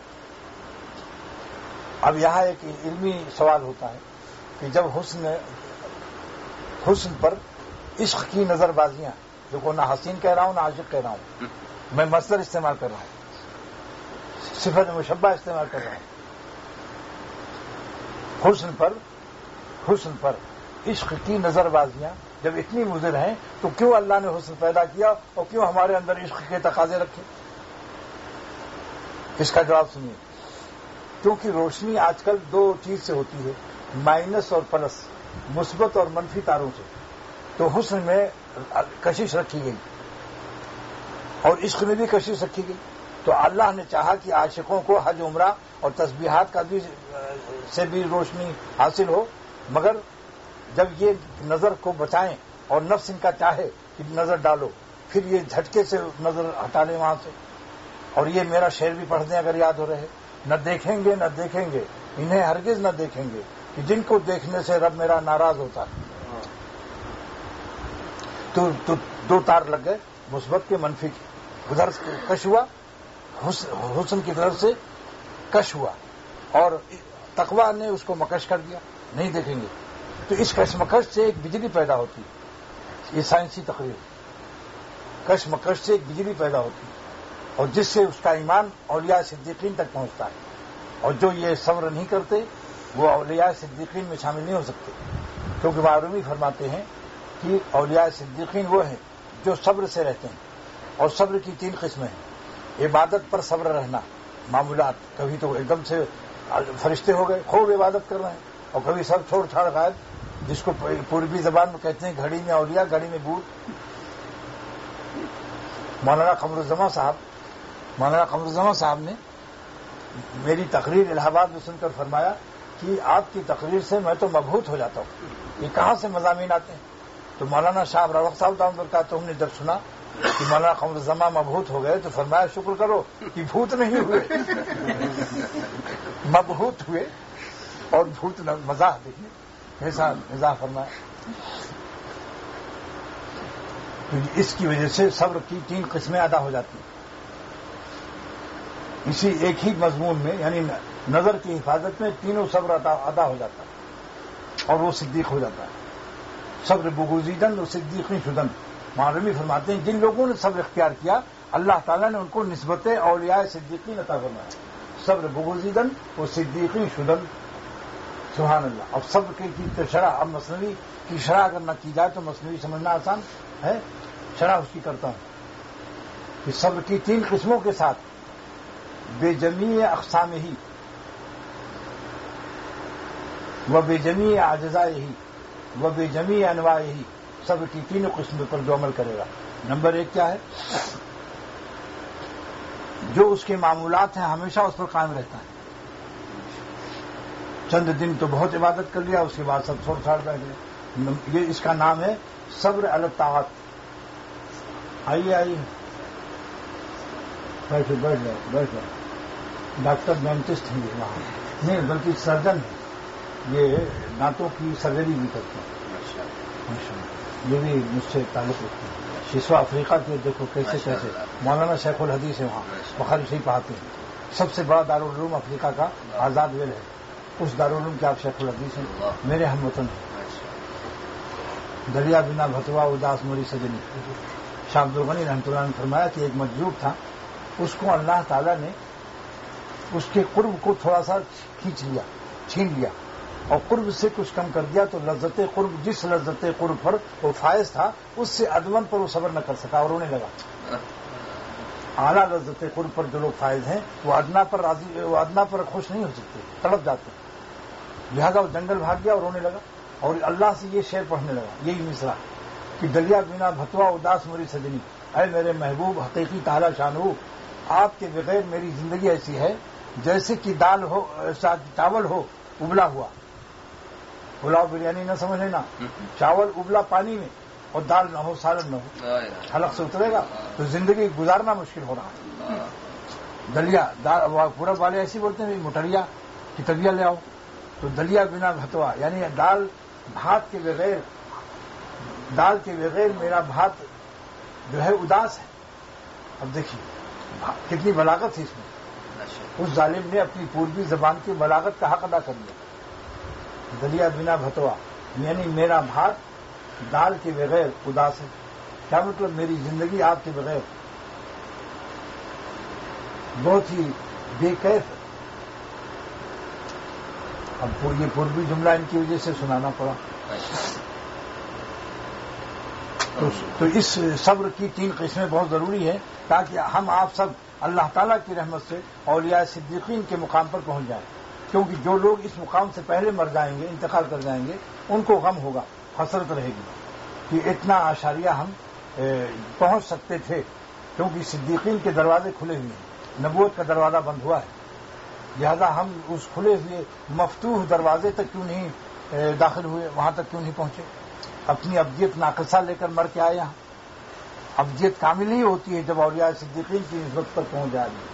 A: اب یہاں ایک علمی سوال ہوتا ہے کہ جب حسن حسن پر عشق کی نظر بازیاں، جو کو نہ حسین کہہ رہا ہوں نہ عاشق کہہ رہا ہوں، میں مصدر استعمال کر رہا ہوں، صفت مشبہ استعمال کر رہا ہوں. حسن پر حسن پر عشق کی نظر بازیاں جب اتنی مضر ہیں تو کیوں اللہ نے حسن پیدا کیا اور کیوں ہمارے اندر عشق کے تقاضے رکھے؟ اس کا جواب سنیے. کیونکہ روشنی آج کل دو چیز سے ہوتی ہے، مائنس اور پلس، مثبت اور منفی تاروں سے. تو حسن میں کشش رکھی گئی اور عشق میں بھی کشش رکھی گئی. تو اللہ نے چاہا کہ عاشقوں کو حج عمرہ اور تسبیحات کا بھی سے بھی روشنی حاصل ہو، مگر جب یہ نظر کو بچائیں اور نفس ان کا چاہے کہ نظر ڈالو، پھر یہ جھٹکے سے نظر ہٹا لیں وہاں سے. اور یہ میرا شعر بھی پڑھ دیں اگر یاد ہو رہے، نہ دیکھیں گے نہ دیکھیں گے انہیں ہرگز نہ دیکھیں گے کہ جن کو دیکھنے سے رب میرا ناراض ہوتا ہے. تو, تو دو تار لگ گئے، مثبت کے منفی کے، ادھر کش ہوا، حسن کی طرف سے کش ہوا، اور تقویٰ نے اس کو مکش کر دیا، نہیں دیکھیں گے. تو اس کشمکش سے ایک بجلی پیدا ہوتی ہے، یہ سائنسی تقریر، کشمکش سے ایک بجلی پیدا ہوتی ہے، اور جس سے اس کا ایمان اولیاء صدیقین تک پہنچتا ہے. اور جو یہ صبر نہیں کرتے وہ اولیاء صدیقین میں شامل نہیں ہو سکتے، کیونکہ معرومی فرماتے ہیں کہ اولیاء صدیقین وہ ہیں جو صبر سے رہتے ہیں. اور صبر کی تین قسمیں ہیں: عبادت پر صبر رہنا، معمولات، کبھی تو ایک دم سے فرشتے ہو گئے خوب عبادت کر رہے ہیں، اور کبھی سب چھوڑ چھاڑ غائب، جس کو پوربی زبان میں کہتے ہیں گھڑی میں اولیاء گھڑی میں بھوت. مولانا قمر الزمان صاحب مولانا قمر الزمان صاحب نے میری تقریر الہ آباد میں سن کر فرمایا کہ آپ کی تقریر سے میں تو مبہوت ہو جاتا ہوں، یہ کہاں سے مضامین آتے ہیں؟ تو مولانا شاہ روق صاحب دامت برکاتہ ہم نے جب سنا کہ مولانا قمر الزمان مبہوت ہو گئے تو فرمایا شکر کرو کہ بھوت نہیں ہوئے، مبہوت ہوئے. اور بھوت مزاح دیکھیے کیسا مزاح فرمایا. اس کی وجہ سے صبر کی تین قسمیں ادا ہو جاتی ہیں اسی ایک ہی مضمون میں، یعنی نظر کی حفاظت میں تینوں صبر ادا ہو جاتا ہے اور وہ صدیق ہو جاتا ہے. صبر بغوزیدن اور صدیقی شدن. معلومی فرماتے ہیں جن لوگوں نے صبر اختیار کیا اللہ تعالیٰ نے ان کو نسبت اولیاء صدیقین عطا فرمایا. صبر بغوزیدن اور صدیقی شدن. سبحان اللہ. اب صبر کی شرح، اب مثنوی کی شرح اگر نہ کی جائے تو مثنوی سمجھنا آسان ہے، شرح اس کی کرتا ہوں کہ صبر کی تین قسموں کے ساتھ بے جمیع اقسام ہی و بے جمیع اجزاء ہی و بے جمیع انواع ہی، صبر کی تینوں قسموں پر جو عمل کرے گا. نمبر ایک کیا ہے؟ جو اس کے معمولات ہیں ہمیشہ اس پر قائم رہتا ہے. چند دن تو بہت عبادت کر لیا، اس کے بعد سب چھوڑ چھاڑ بیٹھ گئے. یہ اس کا نام ہے صبر علی الطاعات. آئیے آئیے بیٹھو بیٹھ جاؤ بیٹھ جاؤ. ڈاکٹر ڈینٹسٹ ہیں یہ وہاں نہیں بلکہ سرجن ہیں، یہ دانتوں کی سرجری بھی کرتے ہیں. یہ بھی مجھ سے تعلق رکھتے ہیں. ششوا افریقہ کے دیکھو کیسے کیسے مولانا شیخ الحدیث ہے وہاں، بخاری شریف پڑھاتے ہیں. سب سے بڑا دارالعلوم افریقہ کا آزاد ویل ہے، اس دارالعلوم کے آپ شیخ الحدیث ہیں، میرے ہم وطن ہیں. دریا بنا بھتوا اداس موری سجنی. شاہ عبد الغنی رحمۃ اللہ نے فرمایا کہ ایک مجذوب تھا، اس کو اللہ تعالیٰ نے اس کے قرب کو تھوڑا سا کھینچ لیا، چھین لیا اور قرب سے کچھ کم کر دیا. تو لذت قرب، جس لذت قرب پر وہ فائز تھا اس سے ادون پر وہ صبر نہ کر سکا اور رونے لگا. اعلیٰ لذت قرب پر جو لوگ فائز ہیں وہ ادنا پر راضی، وہ ادنا پر خوش نہیں ہو سکتے، تڑپ جاتے ہیں. لہذا وہ جنگل بھاگ گیا اور رونے لگا اور اللہ سے یہ شعر پڑھنے لگا، یہی مصرع کہ دریا بنا بھتوا اداس موری سجنی. اے میرے محبوب حقیقی تعالی شانو، آپ کے بغیر میری زندگی ایسی ہے جیسے کہ دال ہو، چاول ہو ابلا ہوا. پلاؤ بریانی نہ سمجھ لینا، چاول ابلا پانی میں اور دال نہ ہو سالن نہ ہو حلق سے اترے گا تو زندگی گزارنا مشکل ہو رہا ہے. دلیا پورب والے ایسے بولتے ہیں مٹریا کی تبیا لے آؤ تو دلیا بنا بھتوا یعنی دال بھات کے بغیر دال کے بغیر میرا بھات جو ہے اداس ہے. اب دیکھیے کتنی بلاغت ہے اس میں. اس ظالم نے اپنی پوروی زبان کی بلاغت کا حق ادا کر لیا. دلیا بنا بھتوا یعنی میرا بھات دال کے بغیر اداس ہے. کیا مطلب میری زندگی آپ کے بغیر بہت ہی بے کیف ہے. اب یہ پوروی جملہ ان کی وجہ سے سنانا پڑا. تو, تو اس صبر کی تین قسمیں بہت ضروری ہیں تاکہ ہم آپ سب اللہ تعالیٰ کی رحمت سے اولیاء صدیقین کے مقام پر پہنچ جائیں. کیونکہ جو لوگ اس مقام سے پہلے مر جائیں گے انتقال کر جائیں گے ان کو غم ہوگا حسرت رہے گی کہ اتنا اشاریہ ہم پہنچ سکتے تھے کیونکہ صدیقین کے دروازے کھلے ہوئے ہیں. نبوت کا دروازہ بند ہوا ہے لہذا ہم اس کھلے ہوئے مفتوح دروازے تک کیوں نہیں داخل ہوئے وہاں تک کیوں نہیں پہنچے. اپنی ابدیت ناقصہ لے کر مر کے آئے یہاں. ابدیت کامل ہی ہوتی ہے جب اولیاء صدیقین کی نسبت پر پہنچ جائے گی.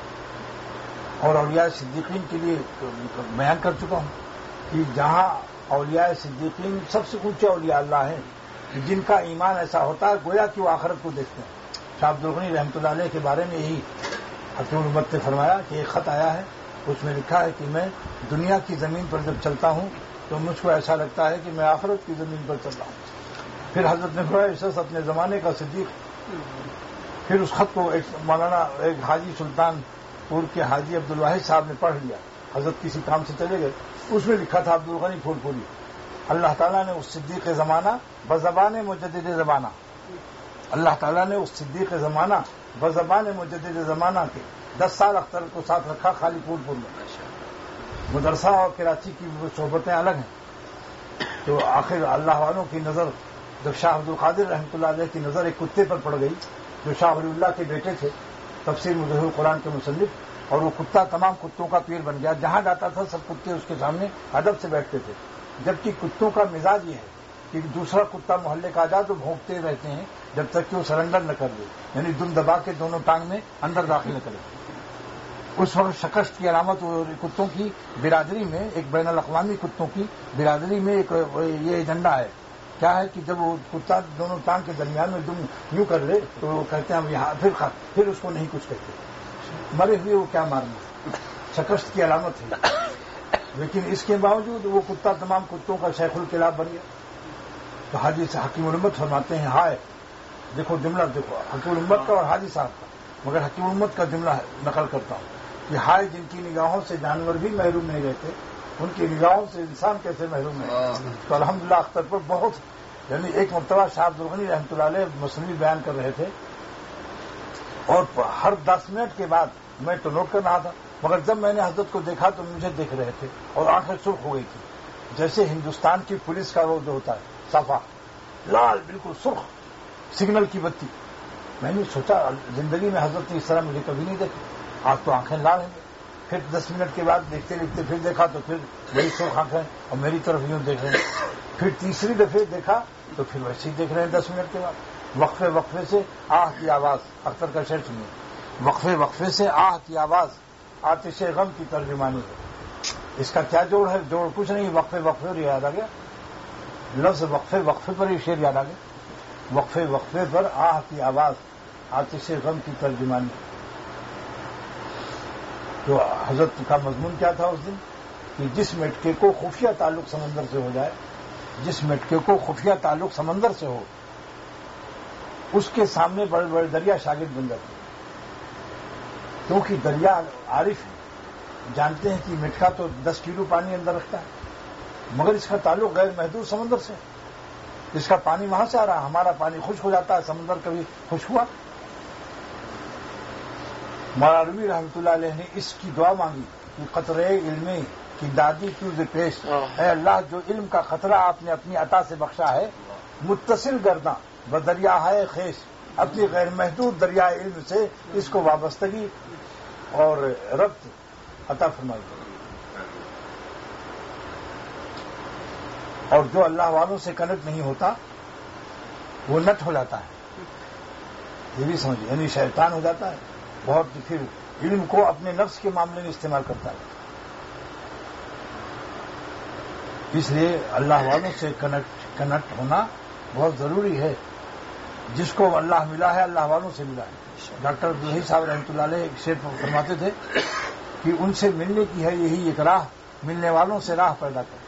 A: اور اولیاء صدیقین کے لیے بیان کر چکا ہوں کہ جہاں اولیاء صدیقین سب سے اونچے اولیاء اللہ ہیں جن کا ایمان ایسا ہوتا ہے گویا کہ وہ آخرت کو دیکھتے ہیں. شاہ عبد الغنی رحمۃ اللہ علیہ کے بارے میں یہی حکیم الامت نے فرمایا کہ ایک خط آیا ہے اس میں لکھا ہے کہ میں دنیا کی زمین پر جب چلتا ہوں تو مجھ کو ایسا لگتا ہے کہ میں آخرت کی زمین پر چل رہا ہوں. پھر حضرت نے فرمایا اس شخص اپنے زمانے کا صدیق. پھر اس خط کو ایک مولانا ایک حاجی سلطان پور کے حاجی عبد الواحد صاحب نے پڑھ لیا. حضرت کسی کام سے چلے گئے اس میں لکھا تھا عبد الغنی پھول پوری اللہ تعالیٰ نے اس صدیق زمانہ بزبان مجدد زمانہ اللہ تعالیٰ نے اس صدیق زمانہ بزبان مجدد زمانہ کے دس سال اختر کو ساتھ رکھا خالی پھول پور میں. مدرسہ اور کراچی کی صحبتیں الگ ہیں. تو آخر اللہ والوں کی نظر جب شاہ عبد القادر رحمۃ اللہ علیہ کی نظر ایک کتے پر پڑ گئی جو شاہ ولی اللہ کے بیٹے تھے تفسیر مظہر القرآن کے مصنف اور وہ کتا تمام کتوں کا پیر بن گیا. جہاں جاتا تھا سب کتے اس کے سامنے ادب سے بیٹھتے تھے. جبکہ کتوں کا مزاج یہ ہے کہ دوسرا کتا محلے کا آ جائے تو بھونکتے رہتے ہیں جب تک کہ وہ سرنڈر نہ کر دے یعنی دم دبا کے دونوں ٹانگ میں اندر داخل نہ کرے. اس وقت شکست کی علامت کتوں کی برادری میں ایک بین الاقوامی کتوں کی برادری میں ایک یہ ایجنڈا ہے. کیا ہے کہ جب وہ کتا دونوں ٹانگ کے درمیان میں دم یوں کر لے تو وہ کہتے ہیں یہاں پھر خا پھر اس کو نہیں کچھ کہتے. مرے ہوئے وہ کیا مارنا شکست کی علامت ہے. لیکن اس کے باوجود وہ کتا تمام کتوں کا شیخ الکلاب بن گیا. تو حاجی سے حکیم الامت فرماتے ہیں ہائے دیکھو جملہ دیکھو حکیم الامت کا اور حاجی صاحب کا مگر حکیم الامت کا جملہ نقل کرتا ہوں کہ ہائے جن کی نگاہوں سے جانور بھی محروم نہیں رہتے ان کی نگاہوں سے انسان کیسے محروم ہے. تو الحمدللہ اختر پر بہت یعنی ایک مرتبہ شاہ عبد الغنی رحمۃ اللہ علیہ مصنوی بیان کر رہے تھے اور ہر دس منٹ کے بعد میں تو نوٹ کر رہا تھا مگر جب میں نے حضرت کو دیکھا تو مجھے دیکھ رہے تھے اور آنکھیں سرخ ہو گئی تھی جیسے ہندوستان کی پولیس کا وہ جو ہوتا ہے صفا لال بالکل سرخ سگنل کی بتی. میں نے سوچا زندگی میں حضرت نے اس طرح مجھے کبھی نہیں دیکھا. آج تو آنکھیں لال ہیں. پھر دس منٹ کے بعد دیکھتے دیکھتے پھر دیکھا تو پھر میری سرخ آنکھیں اور میری طرف یوں دیکھ رہے ہیں. پھر تیسری دفعہ دیکھا تو پھر ویسے ہی دیکھ رہے ہیں. دس منٹ کے بعد وقفے وقفے سے آہ کی آواز اختر کا شعر سنیے. وقفے وقفے سے آہ کی آواز آتش غم کی ترجمانی ہے. اس کا کیا جوڑ ہے؟ جوڑ کچھ نہیں. وقفے وقفے اور یاد آ گیا لفظ وقفے وقفے پر یہ شعر یاد آ گیا. وقفے وقفے پر آہ کی آواز آتش غم کی ترجمانی. تو حضرت کا مضمون کیا تھا اس دن کہ جس مٹکے کو خفیہ تعلق سمندر سے ہو جائے جس مٹکے کو خفیہ تعلق سمندر سے ہو اس کے سامنے بڑے بڑے دریا شاگرد بن جاتے ہیں. کیونکہ دریا عارف ہے جانتے ہیں کہ مٹکا تو دس کلو پانی اندر رکھتا ہے مگر اس کا تعلق غیر محدود سمندر سے. اس کا پانی وہاں سے آ رہا ہے. ہمارا پانی خشک ہو جاتا ہے سمندر کبھی خشک ہوا. مولانا رومی رحمۃ اللہ علیہ نے اس کی دعا مانگی کہ قطرے علم کی دادی کیوں سے پیش اے اللہ جو علم کا خطرہ آپ نے اپنی عطا سے بخشا ہے متصل گرداں بدریا ہے خیش اپنی غیر محدود دریائے علم سے اس کو وابستگی اور ربط عطا فرمائی. اور جو اللہ والوں سے کنیکٹ نہیں ہوتا وہ نٹ ہو جاتا ہے. یہ بھی سمجھیے، یعنی شیطان ہو جاتا ہے بہت، پھر علم کو اپنے نفس کے معاملے میں استعمال کرتا ہے. اس لیے اللہ والوں سے کنیکٹ کنیکٹ ہونا بہت ضروری ہے. جس کو اللہ ملا ہے اللہ والوں سے ملا ہے. ڈاکٹر عبدالحی صاحب رحمۃ اللہ علیہ ایک شعر فرماتے تھے کہ ان سے ملنے کی ہے یہی ایک راہ، ملنے والوں سے راہ پیدا کر.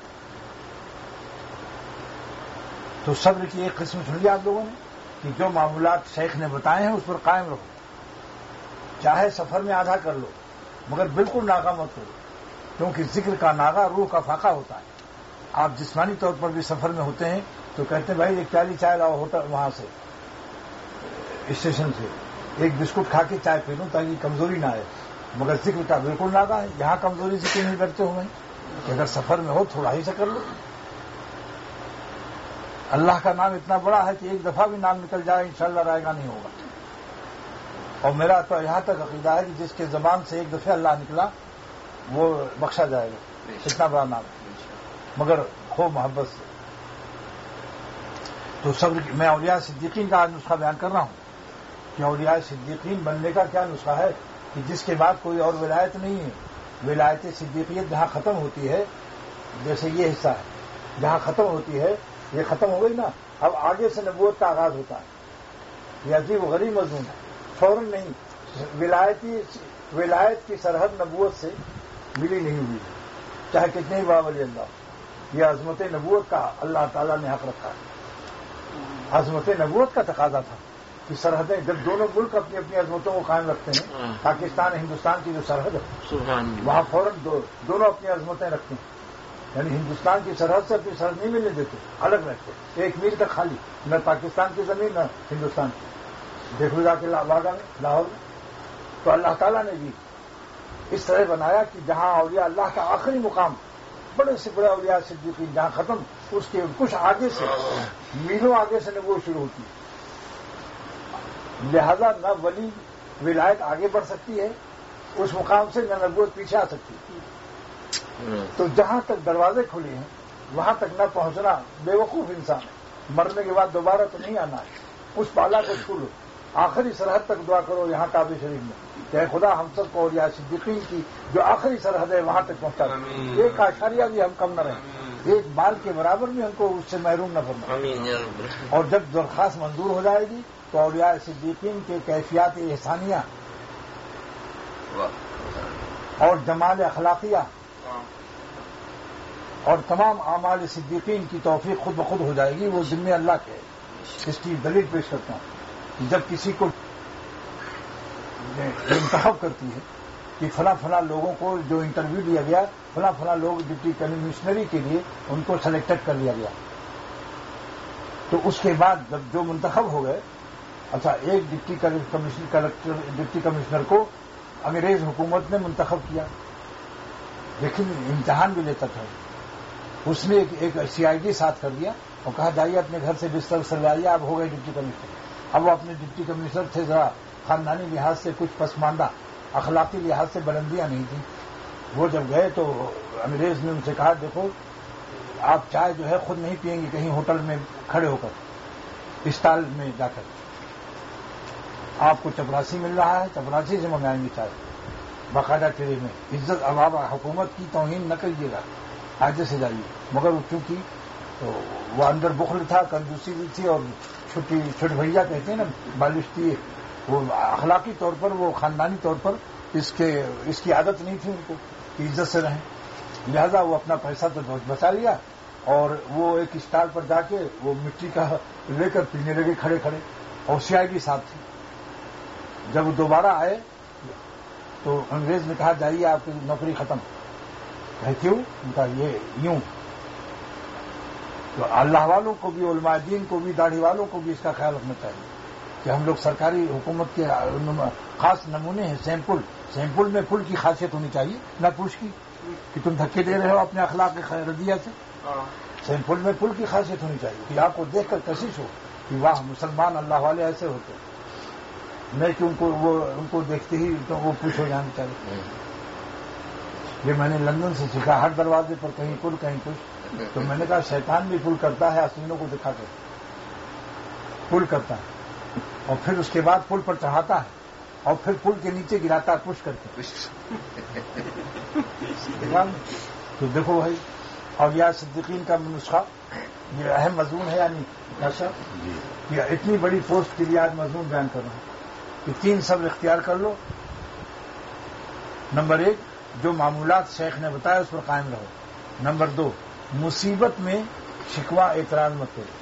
A: تو صبر کی ایک قسم سن لیا آپ لوگوں نے کہ جو معمولات شیخ نے بتائے ہیں اس پر قائم رہو. چاہے سفر میں آدھا کر لو مگر بالکل ناغہ مت کرو، کیونکہ ذکر کا ناغہ روح کا فاقہ ہوتا ہے. آپ جسمانی طور پر بھی سفر میں ہوتے ہیں تو کہتے ہیں بھائی ایک پیالی چائے لاؤ ہوٹل وہاں سے اسٹیشن سے، ایک بسکٹ کھا کے چائے پی لوں تاکہ کمزوری نہ آئے، مگر ذکر کا بالکل ناغہ ہے. یہاں کمزوری ذکر نہیں کرتے ہوئے کہ اگر سفر میں ہو تھوڑا ہی سے کر لو. اللہ کا نام اتنا بڑا ہے کہ ایک دفعہ بھی نام نکل جائے انشاءاللہ رائے گا نہیں ہوگا. اور میرا تو یہاں تک عقیدہ ہے کہ جس کے زبان سے ایک دفعہ اللہ نکلا وہ بخشا جائے گا. اتنا بڑا نام ہے مگر خوب محبت سے. تو صبر کی میں اولیاء صدیقین کا آج نسخہ بیان کر رہا ہوں کہ اولیاء صدیقین بننے کا کیا نسخہ ہے کہ جس کے بعد کوئی اور ولایت نہیں ہے. ولایت صدیقیت جہاں ختم ہوتی ہے، جیسے یہ حصہ ہے جہاں ختم ہوتی ہے، یہ ختم ہو گئی نا، اب آگے سے نبوت کا آغاز ہوتا ہے. یہ عجیب و غریب مضمون ہے. فوراً نہیں، ولایتی ولایت کی سرحد نبوت سے ملی نہیں ہوئی، چاہے کتنے ہی بڑا ولی اللہ ہو. یہ عظمت نبوت کا اللہ تعالیٰ نے حق رکھا ہے. عظمت نبوت کا تقاضا تھا کہ سرحدیں جب دونوں ملک اپنی اپنی عظمتوں کو قائم رکھتے ہیں، پاکستان ہندوستان کی جو سرحد ہے وہاں فوراً دو دونوں اپنی عظمتیں رکھتے ہیں. یعنی ہندوستان کی سرحد سے اپنی سرحد نہیں ملنے دیتے، الگ رکھتے، ایک میل تک خالی، نہ پاکستان کی زمین نہ ہندوستان کی. دیکھ لو جا کے واگا میں، لاہور میں. تو اللہ تعالیٰ نے بھی اس طرح بنایا کہ جہاں اولیاء اللہ کا آخری مقام، بڑے سے بڑے اولیاء صدیقین جہاں ختم، اس کے کچھ آگے سے میلوں آگے سے نبوت شروع ہوتی ہے. لہذا نہ ولی ولایت آگے بڑھ سکتی ہے اس مقام سے، نہ نبوت پیچھے آ سکتی ہے. تو جہاں تک دروازے کھلے ہیں وہاں تک نہ پہنچنا بے وقوف انسان ہے. مرنے کے بعد دوبارہ تو نہیں آنا ہے. اس بالا کو چھولو، آخری سرحد تک دعا کرو یہاں کعبہ شریف میں کہ خدا ہم سب کو اولیاء صدیقین کی جو آخری سرحد ہے وہاں تک پہنچا دو. ایک اشاریہ بھی ہم کم نہ رہیں، ایک بال کے برابر بھی ہم کو اس سے محروم نہ فرمائے. اور جب درخواست منظور ہو جائے گی تو اولیاء صدیقین کے کیفیات احسانیہ اور جمال اخلاقیہ اور تمام اعمال صدیقین کی توفیق خود بخود ہو جائے گی. وہ ذمہ اللہ کے. اس کی دلیل پیش کرتا ہوں. جب کسی کو انتخاب کرتی ہے کہ فلاں فلاں لوگوں کو جو انٹرویو دیا گیا، فلاں فلاں لوگ ڈپٹی کمشنری کے لیے ان کو سلیکٹڈ کر لیا گیا، تو اس کے بعد جب جو منتخب ہو گئے، اچھا ایک ڈپٹی کلکٹر ڈپٹی کمشنر کو انگریز حکومت نے منتخب کیا، لیکن امتحان بھی لیتا تھا. اس نے ایک سی آئی ڈی ساتھ کر دیا اور کہا جائیے اپنے گھر سے بستر سے لائیے، آپ ہو گئے ڈپٹی کمشنر. اب وہ اپنے ڈپٹی کمشنر تھے، ذرا خاندانی لحاظ سے کچھ پسماندہ، اخلاقی لحاظ سے بلندیاں نہیں تھیں. وہ جب گئے تو انگریز نے ان سے کہا دیکھو آپ چائے جو ہے خود نہیں پئیں گے کہیں ہوٹل میں کھڑے ہو کر، اسٹال میں جا کر. آپ کو چپراسی مل رہا ہے، چپراسی سے منگائیں گے چائے باقاعدہ ٹرے میں. عزت عوام حکومت کی توہین نہ کریے گا، آگے سے جائیے. مگر چونکہ تو وہ اندر بخل تھا، کنجوسی بھی تھی، اور چھٹی چھٹ بھیا کہتے ہیں نا بالش تھی، وہ اخلاقی طور پر وہ خاندانی طور پر اس کے اس کی عادت نہیں تھی ان کو کہ عزت سے رہیں. لہذا وہ اپنا پیسہ تو بہت بچا لیا اور وہ ایک اسٹال پر جا کے وہ مٹی کا لے کر پینے لگے کھڑے کھڑے، اور سی آئی ڈی ساتھ تھی. جب وہ دوبارہ آئے تو انگریز نے کہا جائیے آپ کی نوکری ختم. کہ کیوں؟ ان کا یہ یوں. تو اللہ والوں کو بھی، علماء دین کو بھی، داڑھی والوں کو بھی اس کا خیال رکھنا چاہیے کہ ہم لوگ سرکاری حکومت کے خاص نمونے ہیں. سیمپل سیمپل میں پھول کی خاصیت ہونی چاہیے، نہ پوچھ کی کہ تم دھکے دے رہے ہو اپنے اخلاق کے ردیہ سے. سیمپل میں پھول کی خاصیت ہونی چاہیے کہ آپ کو دیکھ کر کشش ہو کہ واہ مسلمان اللہ والے ایسے ہوتے، نہیں کہ ان کو وہ ان کو دیکھتے ہی تو وہ پوچھ ہو جانی چاہیے. یہ میں نے لندن سے سیکھا، ہر دروازے پر کہیں پل کہیں کچھ. تو میں نے کہا شیطان بھی پل کرتا ہے حسینوں کو دکھا کر. پل کرتا ہے اور پھر اس کے بعد پل پر چڑھاتا ہے اور پھر پل کے نیچے گراتا ہے پش کر کے. تو دیکھو بھائی اولیاء صدیقین کا نسخہ یہ اہم مضمون ہے. یعنی ایسا کہ اتنی بڑی پوسٹ کے لیے آج مضمون بیان کر رہا ہوں کہ تین صبر اختیار کر لو. نمبر ایک، جو معمولات شیخ نے بتایا اس پر قائم رہو. نمبر دو، مصیبت میں شکوہ اعتراض مت کرو.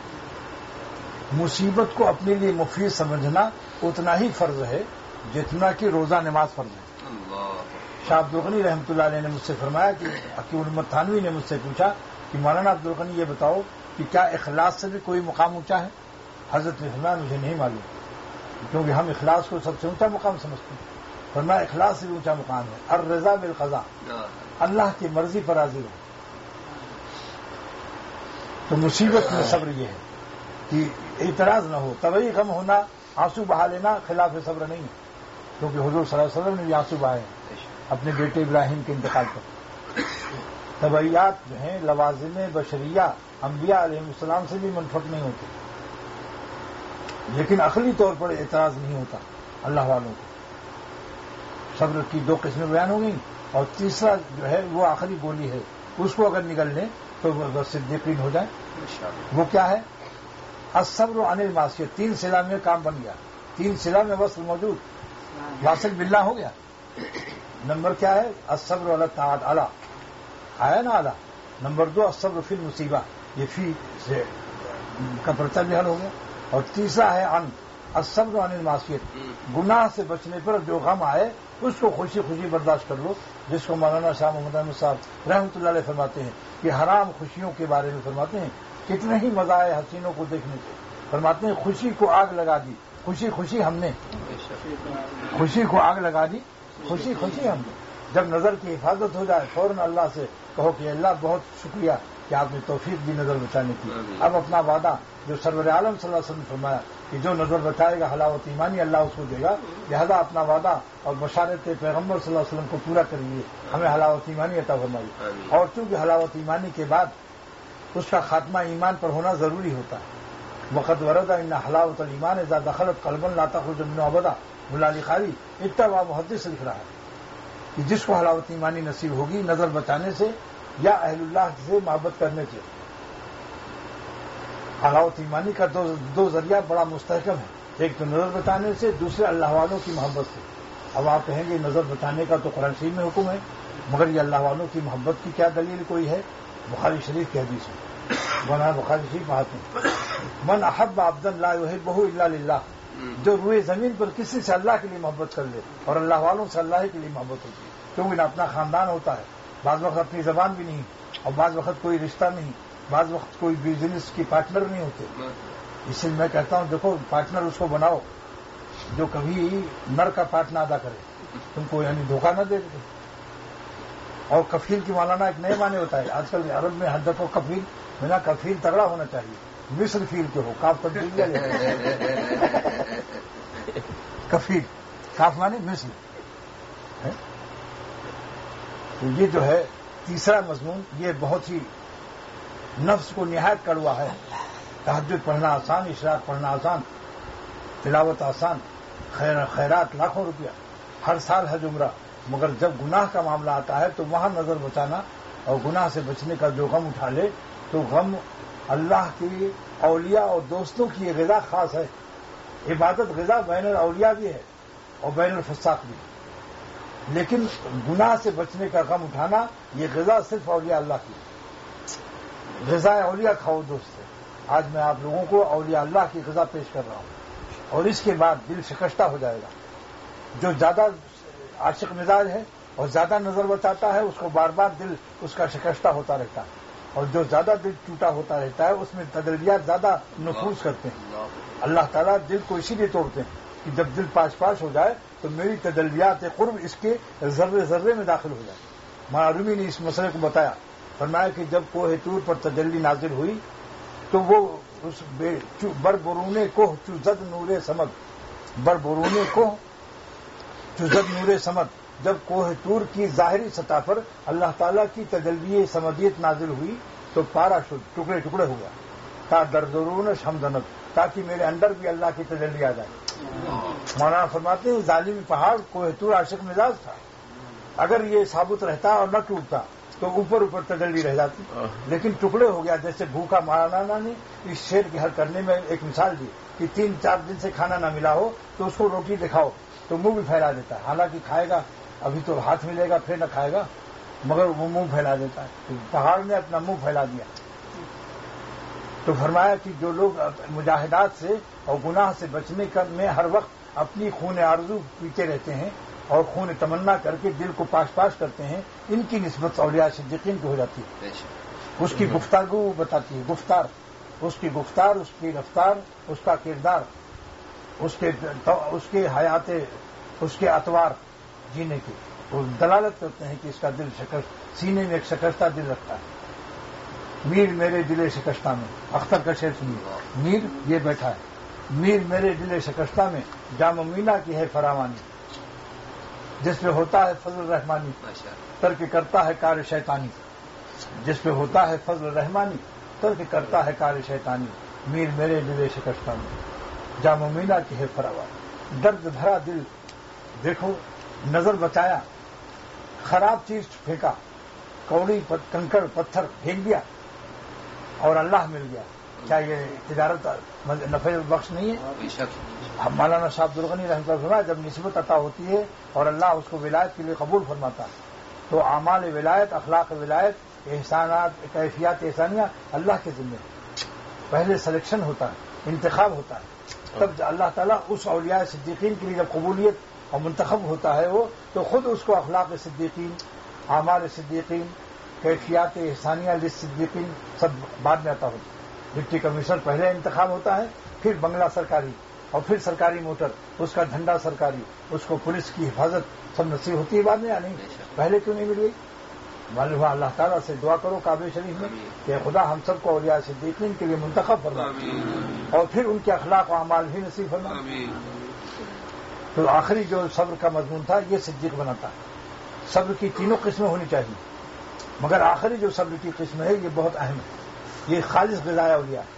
A: مصیبت کو اپنے لیے مفید سمجھنا اتنا ہی فرض ہے جتنا کہ روزہ نماز فرض ہے. شاہ عبد الغنی رحمۃ اللہ علیہ نے مجھ سے فرمایا کہ عقیل احمد تھانوی نے مجھ سے پوچھا کہ مولانا عبد الغنی یہ بتاؤ کہ کیا اخلاص سے بھی کوئی مقام اونچا ہے؟ حضرت نے فرمایا مجھے نہیں معلوم، کیونکہ ہم اخلاص کو سب سے اونچا مقام سمجھتے ہیں. فرمایا اخلاص سے بھی اونچا مقام ہے الرضا بالقضاء، اللہ کی مرضی پر راضی ہو. تو مصیبت میں صبر یہ ہے کہ اعتراض نہ ہو. طبعی غم ہونا، آنسو بہا لینا خلاف صبر نہیں ہے، کیونکہ حضور صلی اللہ علیہ وسلم نے بھی آنسو بہائے اپنے بیٹے ابراہیم کے انتقال پر. طبعیات جو ہیں لوازم بشریہ انبیاء علیہ السلام سے بھی منفرد نہیں ہوتے، لیکن عقلی طور پر اعتراض نہیں ہوتا اللہ والوں کو. صبر کی دو قسمیں بیان ہو گئیں اور تیسرا جو ہے وہ آخری گولی ہے، اس کو اگر نگل لیں تو بس صدیقین ہو جائیں. وہ کیا ہے؟ الصبر عن المعصیت. تین صلہ میں کام بن گیا، تین صلہ میں وصل موجود، واصل باللہ ہو گیا. نمبر کیا ہے؟ الصبر علی الطاعات، اعلیٰ آیا نا اعلیٰ. نمبر دو الصبر فی المصیبہ، یہ فی سے کا پرچہ بھی حل ہو گیا. اور تیسرا ہے عن الصبر عن المعصیت، گناہ سے بچنے پر جو غم آئے اس کو خوشی خوشی برداشت کر لو، جس کو مولانا شاہ محمد احمد صاحب رحمۃ اللہ علیہ فرماتے ہیں کہ حرام خوشیوں کے بارے میں فرماتے ہیں کتنے ہی مزہ آئے حسینوں کو دیکھنے سے. فرماتے ہیں خوشی کو آگ لگا دی، خوشی خوشی ہم نے خوشی کو آگ لگا دی، خوشی خوشی ہم نے. جب نظر کی حفاظت ہو جائے فوراً اللہ سے کہو کہ اللہ بہت شکریہ کہ آپ نے توفیق دی نظر بچانے کی. اب اپنا وعدہ جو سرور عالم صلی اللہ علیہ وسلم نے فرمایا کہ جو نظر بچائے گا حلاوت ایمانی اللہ اس کو دے گا، لہذا اپنا وعدہ اور بشارت پیغمبر صلی اللہ علیہ وسلم کو پورا کریے، ہمیں حلاوت ایمانی عطا فرمائیے. اور چونکہ حلاوت ایمانی کے بعد اس کا خاتمہ ایمان پر ہونا ضروری ہوتا ہے. وقت وردا ان حلاوت الایمان اذا دخلت قلبا لا تخرج منه ابدا. ملا علی قاری اتباع محدث لکھ رہا ہے کہ جس کو حلاوت ایمانی نصیب ہوگی نظر بچانے سے یا اہل اللہ سے محبت کرنے سے. حلاوت ایمانی کا دو, دو ذریعہ بڑا مستحکم ہے، ایک تو نظر بچانے سے، دوسرے اللہ والوں کی محبت سے. اب آپ کہیں گے نظر بچانے کا تو قرآن شریف میں حکم ہے، مگر یہ اللہ والوں کی محبت کی کیا دلیل کوئی ہے؟ بخاری شریف کی حدیث ہے، بنا بخاری شریف آتے ہیں من احب عبدا لا يحبه الا للہ. جو روئے زمین پر کسی سے اللہ کے لیے محبت کر لے، اور اللہ والوں سے اللہ کے لیے محبت ہوتی ہے، کیونکہ اپنا خاندان ہوتا ہے، بعض وقت اپنی زبان بھی نہیں، اور بعض وقت کوئی رشتہ نہیں، بعض وقت کوئی بزنس کی پارٹنر نہیں ہوتے. اس لیے میں کہتا ہوں دیکھو پارٹنر اس کو بناؤ جو کبھی نر کا پارٹنر ادا کرے، تم کو یعنی دھوکہ نہ دے. اور کفیل کی مولانا ایک نئے معنی ہوتا ہے آج کل عرب میں حد کو کفیل بنا کفیل تگڑا ہونا چاہیے، مصر فیل کے ہو، کاف تبدیل کفیل کاف مانے مصر. تو یہ جو ہے تیسرا مضمون، یہ بہت ہی نفس کو نہایت کڑوا ہے. تہجد پڑھنا آسان، اشراق پڑھنا آسان، تلاوت آسان، خیر خیرات لاکھوں روپیہ، ہر سال حج عمرہ، مگر جب گناہ کا معاملہ آتا ہے تو وہاں نظر بچانا اور گناہ سے بچنے کا جو غم اٹھا لے تو غم اللہ کی اولیاء اور دوستوں کی یہ غذا خاص ہے. عبادت غذا بین الاولیاء بھی ہے اور بین الفساق بھی ہے، لیکن گناہ سے بچنے کا غم اٹھانا یہ غذا صرف اولیاء اللہ کی. غذا اولیاء کھاؤ دوست ہے. آج میں آپ لوگوں کو اولیاء اللہ کی غذا پیش کر رہا ہوں، اور اس کے بعد دل شکستہ ہو جائے گا. جو زیادہ عاشق مزاج ہے اور زیادہ نظر بچاتا ہے اس کو بار بار دل اس کا شکستہ ہوتا رہتا ہے، اور جو زیادہ دل ٹوٹا ہوتا رہتا ہے اس میں تجلیات زیادہ نفوذ کرتے ہیں. اللہ تعالیٰ دل کو اسی لیے توڑتے ہیں کہ جب دل پاش پاش ہو جائے تو میری تجلیات قرب اس کے ذرے ذرے میں داخل ہو جائے. معرومی نے اس مسئلے کو بتایا، فرمایا کہ جب کوہ طور پر تجلی نازل ہوئی تو وہ اس بر برونے کوہ چوزد نور سمد، بر برونے کوہ چوزد نور سمد، جب کوہ طور کی ظاہری سطح پر اللہ تعالیٰ کی تجلی سمدیت نازل ہوئی تو پارا شد ٹکڑے ٹکڑے ہو گیا. تا در درون شمدنت تاکہ میرے اندر بھی اللہ کی تجلی آ جائے. مولانا فرماتے ہیں ظالمی پہاڑ کوہ طور عاشق مزاج تھا، اگر یہ ثابت رہتا اور نہ ٹوٹتا تو اوپر اوپر تجلی رہ جاتی، لیکن ٹکڑے ہو گیا. جیسے بھوکا مولانا نے اس شعر کی حل کرنے میں ایک مثال دی کہ تین چار دن سے کھانا نہ ملا ہو تو اس کو روٹی دکھاؤ تو منہ بھی پھیلا دیتا ہے، حالانکہ کھائے گا ابھی تو ہاتھ ملے گا پھر نہ کھائے گا، مگر وہ منہ پھیلا دیتا ہے. تو پہاڑ نے اپنا منہ پھیلا دیا. تو فرمایا کہ جو لوگ مجاہدات سے اور گناہ سے بچنے میں ہر وقت اپنی خون آرزو پیتے رہتے ہیں اور خون تمنا کر کے دل کو پاش پاش کرتے ہیں، ان کی نسبت اولیاء صدیقین کی ہو جاتی ہے. اس کی گفتگو وہ بتاتی ہے، گفتار، اس کی گفتار، اس کی رفتار، اس کا کردار، اس کے اس کے حیات، اس کے اطوار جینے کی وہ دلالت کرتے ہیں کہ اس کا دل شکست، سینے میں ایک شکستہ دل رکھتا ہے. میر میرے دل شکستہ میں، اختر کا شعر سنیے. میر یہ بیٹھا ہے، میر میرے دل شکستہ میں جام مینا کی ہے فراوانی، جس پہ ہوتا ہے فضل رحمانی ترک کرتا ہے کار شیطانی. جس پہ ہوتا ہے فضل رحمانی ترک کرتا ہے کار شیطانی. میر میرے دل شکستہ میں جام مینا کی ہے فراوانی. درد بھرا دل دیکھو نظر بچایا، خراب چیز پھینکا، کوڑی کنکڑ پتھر پھینک دیا اور اللہ مل گیا. کیا یہ تجارت نفع بخش نہیں ہے؟ مولانا شاہ عبد الغنی رحمۃ اللہ فرمایا جب نسبت عطا ہوتی ہے اور اللہ اس کو ولایت کے لیے قبول فرماتا ہے تو اعمال ولایت، اخلاق ولایت، احسانات، کیفیات احسانیہ اللہ کے ذمہ. پہلے سلیکشن ہوتا ہے، انتخاب ہوتا ہے، تب اللہ تعالیٰ اس اولیاء صدیقین کے لیے جب قبولیت اور منتخب ہوتا ہے وہ تو خود اس کو اخلاق صدیقین، اعمال صدیقین، کیفیات احسانیہ للصدیقین سب بعد میں عطا ہوتا ہے. ڈپٹی کمشنر پہلے انتخاب ہوتا ہے، پھر بنگلہ سرکاری اور پھر سرکاری موٹر، اس کا جھنڈا سرکاری، اس کو پولیس کی حفاظت سب نصیب ہوتی ہے بعد میں یا نہیں؟ پہلے کیوں نہیں مل گئی؟ معلوم ہوا اللہ تعالیٰ سے دعا کرو کعبہ شریف میں کہ خدا ہم سب کو اولیاء صدیقین کے لیے منتخب فرما اور پھر ان کے اخلاق و اعمال بھی نصیب فرما. تو آخری جو صبر کا مضمون تھا یہ صدیق بناتا ہے. صبر کی تینوں قسمیں ہونی چاہیے، مگر آخری جو صبر کی قسم ہے یہ بہت اہم ہے. یہ خالص غذائے اولیاء ہے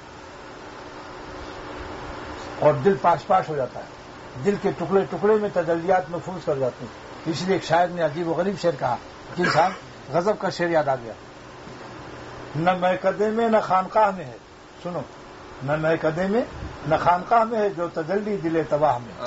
A: اور دل پاش پاش ہو جاتا ہے، دل کے ٹکڑے ٹکڑے میں تجلیات محفوظ کر جاتے ہیں. اس لیے ایک شاعر نے عجیب و غریب شعر کہا کہ صاحب غضب کا شعر یاد آ گیا. نہ میں قدے میں نہ خانقاہ میں ہے، سنو، نہ میں قدے میں نہ خانقاہ میں ہے جو تجلی دل تباہ میں.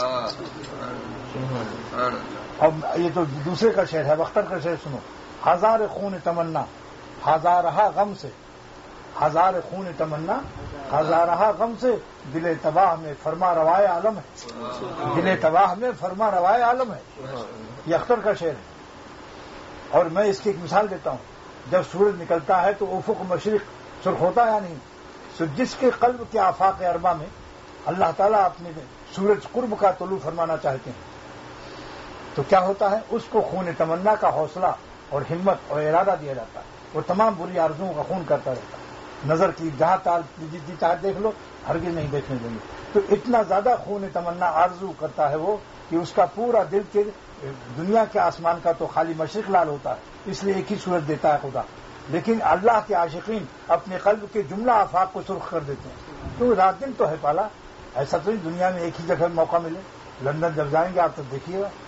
A: اور یہ تو دوسرے کا شعر ہے، اختر کا شعر سنو. ہزار خون تمنا ہزارہا غم سے، ہزار خون تمنا ہزارہا غم سے دل تباہ میں فرما روائے عالم ہے. دل تباہ میں فرما روائے عالم ہے، یہ اختر کا شعر ہے. اور میں اس کی ایک مثال دیتا ہوں. جب سورج نکلتا ہے تو افق مشرق سرخ ہوتا ہے یا نہیں؟ تو جس کے قلب کے آفاق اربع میں اللہ تعالیٰ اپنے سورج قرب کا طلوع فرمانا چاہتے ہیں تو کیا ہوتا ہے؟ اس کو خون تمنا کا حوصلہ اور ہمت اور ارادہ دیا جاتا ہے. وہ تمام بری آرزوؤں کا خون کرتا رہتا ہے. نظر کی جہاں تال جتنی چاہے دیکھ لو، ہرگز نہیں دیکھنے دیں گے. تو اتنا زیادہ خون تمنا آرزو کرتا ہے وہ کہ اس کا پورا دل کے دنیا کے آسمان کا تو خالی مشرق لال ہوتا ہے، اس لیے ایک ہی سورج دیتا ہے خدا. لیکن اللہ کے عاشقین اپنے قلب کے جملہ آفاق کو سرخ کر دیتے ہیں. تو رات دن تو ہے پالا، ایسا تو نہیں دنیا میں ایک ہی جگہ موقع ملے. لندن جب جائیں گے آپ تو دیکھیے گا،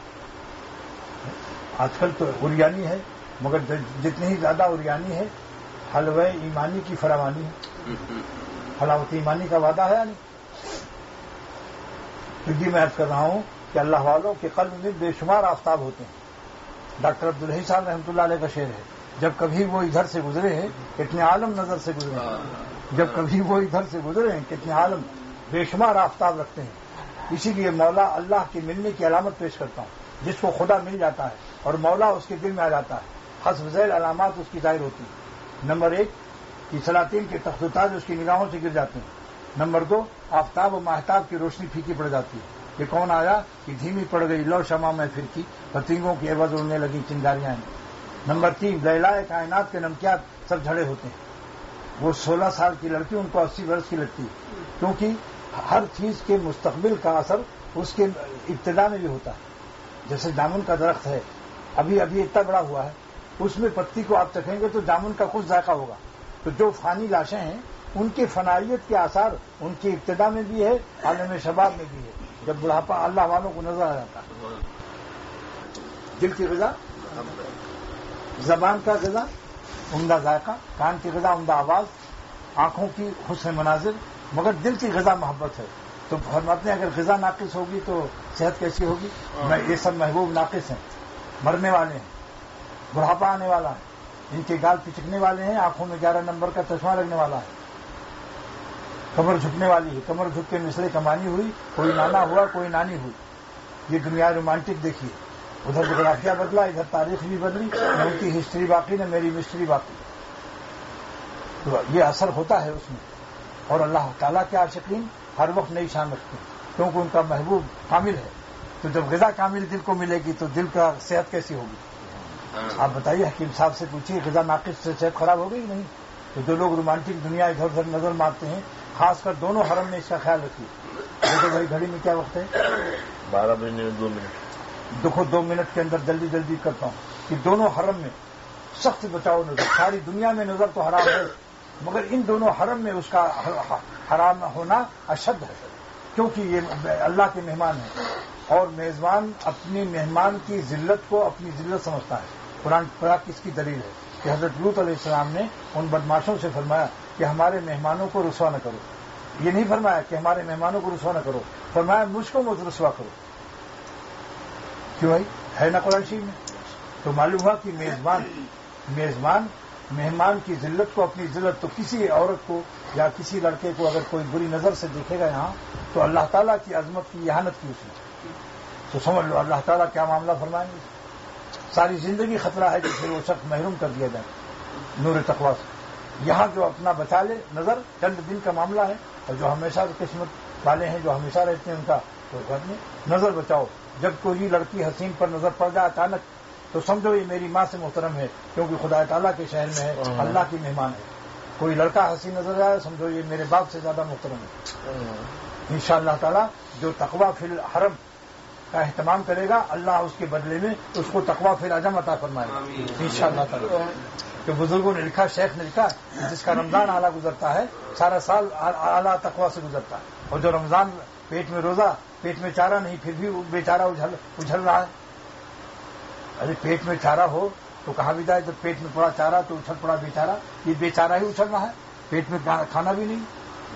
A: آج کل تو اریانی ہے، مگر جتنی ہی زیادہ اریانی ہے حلوہ ایمانی کی فراوانی ہے. حلاوت ایمانی کا وعدہ ہے یا نہیں؟ کیونکہ میں عرض کر رہا ہوں کہ اللہ والوں کے قلب میں بے شمار آفتاب ہوتے ہیں. ڈاکٹر عبدالحی صاحب رحمۃ اللہ علیہ کا شعر ہے، جب کبھی وہ ادھر سے گزرے ہیں کتنے عالم نظر سے گزرے ہیں. جب کبھی وہ ادھر سے گزرے ہیں کتنے عالم بے شمار آفتاب رکھتے ہیں. اسی لیے مولا اللہ کے ملنے کی علامت پیش کرتا ہوں. جس کو خدا مل جاتا ہے اور مولا اس کے دل میں آ جاتا ہے، حسب ذیل علامات اس کی ظاہر ہوتی ہیں. نمبر ایک کہ سلاطین کے تخت و تاج اس کی نگاہوں سے گر جاتے ہیں. نمبر دو، آفتاب و ماہتاب کی روشنی پھیکی پڑ جاتی ہے. کہ کون آیا کہ دھیمی پڑ گئی لو شمع میں پھرکی، پتنگوں کی عوض اڑنے لگی چنگاریاں. نمبر تین، لیلائے کائنات کے نمکیات سب جھڑے ہوتے ہیں. وہ سولہ سال کی لڑکی ان کو اسی برس کی لگتی ہے، کیونکہ ہر چیز کے مستقبل کا اثر اس کے ابتدا میں بھی ہوتا ہے. جیسے جامن کا درخت ہے، ابھی ابھی اتنا بڑا ہوا ہے، اس میں پتی کو آپ چکھیں گے تو جامن کا کچھ ذائقہ ہوگا. تو جو فانی لاشیں ہیں ان کی فنائیت کے آثار ان کی ابتدا میں بھی ہے، عالم شباب میں بھی ہے، جب بڑھاپا اللہ والوں کو نظر آ جاتا ہے۔ دل کی غذا، زبان کا غذا عمدہ ذائقہ، کان کی غذا عمدہ آواز، آنکھوں کی حسن مناظر، مگر دل کی غذا محبت ہے۔ تو فرماتے ہیں اگر غذا ناقص ہوگی تو صحت کیسی ہوگی؟ میں یہ سب محبوب ناقص ہیں، مرنے والے ہیں، بڑھاپا آنے والا ہے، ان کے گال پچکنے والے ہیں، آنکھوں میں گیارہ نمبر کا چشمہ لگنے والا ہے، کمر جھکنے والی ہے، کمر جھک کے مسئلے کمانی ہوئی، کوئی نانا ہوا کوئی نانی ہوئی۔ یہ دنیا رومانٹک دیکھیے، ادھر جغرافیہ بدلا، ادھر تاریخ بھی بدلی، نہ ان کی ہسٹری باقی نہ میری مسٹری باقی۔ تو یہ اثر ہوتا ہے اس میں، اور اللہ تعالیٰ کے عاشقین ہر وقت نئی شان رکھتے ہیں کیونکہ ان کا محبوب کامل ہے۔ تو جب غذا کامل دل کو ملے گی تو دل کا صحت کیسی ہوگی؟ آپ بتائیے، حکیم صاحب سے پوچھیے غذا ناقص سے صحت خراب ہو گئی نہیں؟ تو جو لوگ رومانٹک دنیا ادھر ادھر نظر مارتے ہیں، خاص کر دونوں حرم میں اس کا خیال رکھیے۔ دیکھو بھائی گھڑی میں کیا وقت ہے؟
B: بارہ منٹ دو منٹ
A: دیکھو دو منٹ کے اندر جلدی جلدی کرتا ہوں کہ دونوں حرم میں سخت بچاؤ نظر، ساری دنیا میں نظر تو حرام ہے مگر ان دونوں حرم میں اس کا حرام ہونا اشد ہے، کیونکہ یہ اللہ کے مہمان ہیں اور میزبان اپنی مہمان کی ذلت کو اپنی ذلت سمجھتا ہے۔ قرآن پاک اس کی دلیل ہے کہ حضرت لوط علیہ السلام نے ان بدماشوں سے فرمایا کہ ہمارے مہمانوں کو رسوا نہ کرو۔ یہ نہیں فرمایا کہ ہمارے مہمانوں کو رسوا نہ کرو، فرمایا مجھ کو مت رسوا کرو۔ کیوں بھائی ہے نا قرآن شریف میں؟ تو معلوم ہوا کہ میزبان میزبان مہمان کی ذلت کو اپنی ذلت، تو کسی عورت کو یا کسی لڑکے کو اگر کوئی بری نظر سے دیکھے گا یہاں تو اللہ تعالیٰ کی عظمت کی اہانت کی اس نے، تو سمجھ لو اللہ تعالیٰ کیا معاملہ فرمائیں گے۔ ساری زندگی خطرہ ہے کہ پھر وہ شخص محروم کر دیا جائے نور تقویٰ سے۔ یہاں جو اپنا بچا لے نظر چند دن کا معاملہ ہے، اور جو ہمیشہ قسمت والے ہیں جو ہمیشہ رہتے ہیں ان کا تو گھر میں نظر بچاؤ۔ جب کوئی لڑکی حسین پر نظر پڑ جائے اچانک تو سمجھو یہ میری ماں سے محترم ہے کیونکہ خدا تعالیٰ کے شہر میں ہے، اللہ کی مہمان ہے۔ کوئی لڑکا حسین نظر آئے سمجھو یہ میرے باپ سے زیادہ محترم ہے۔ انشاءاللہ تعالیٰ جو تقویٰ فی الحرم کا اہتمام کرے گا اللہ اس کے بدلے میں اس کو تقویٰ فی العجم عطا فرمائے گا انشاءاللہ تعالیٰ۔ کہ بزرگوں نے لکھا، شیخ نے لکھا جس کا رمضان اعلیٰ گزرتا ہے سارا سال اعلیٰ تقویٰ سے گزرتا ہے، اور جو رمضان پیٹ میں روزہ پیٹ میں چارہ نہیں پھر بھی بیچارہ اچھل اچھل رہا ہے۔ ارے پیٹ میں چارہ ہو تو کہا بھی جائے جب پیٹ میں پڑا چارہ تو اچھل پڑا بیچارہ، یہ بیچارہ ہی اچھل رہا ہے، پیٹ میں کھانا بھی نہیں۔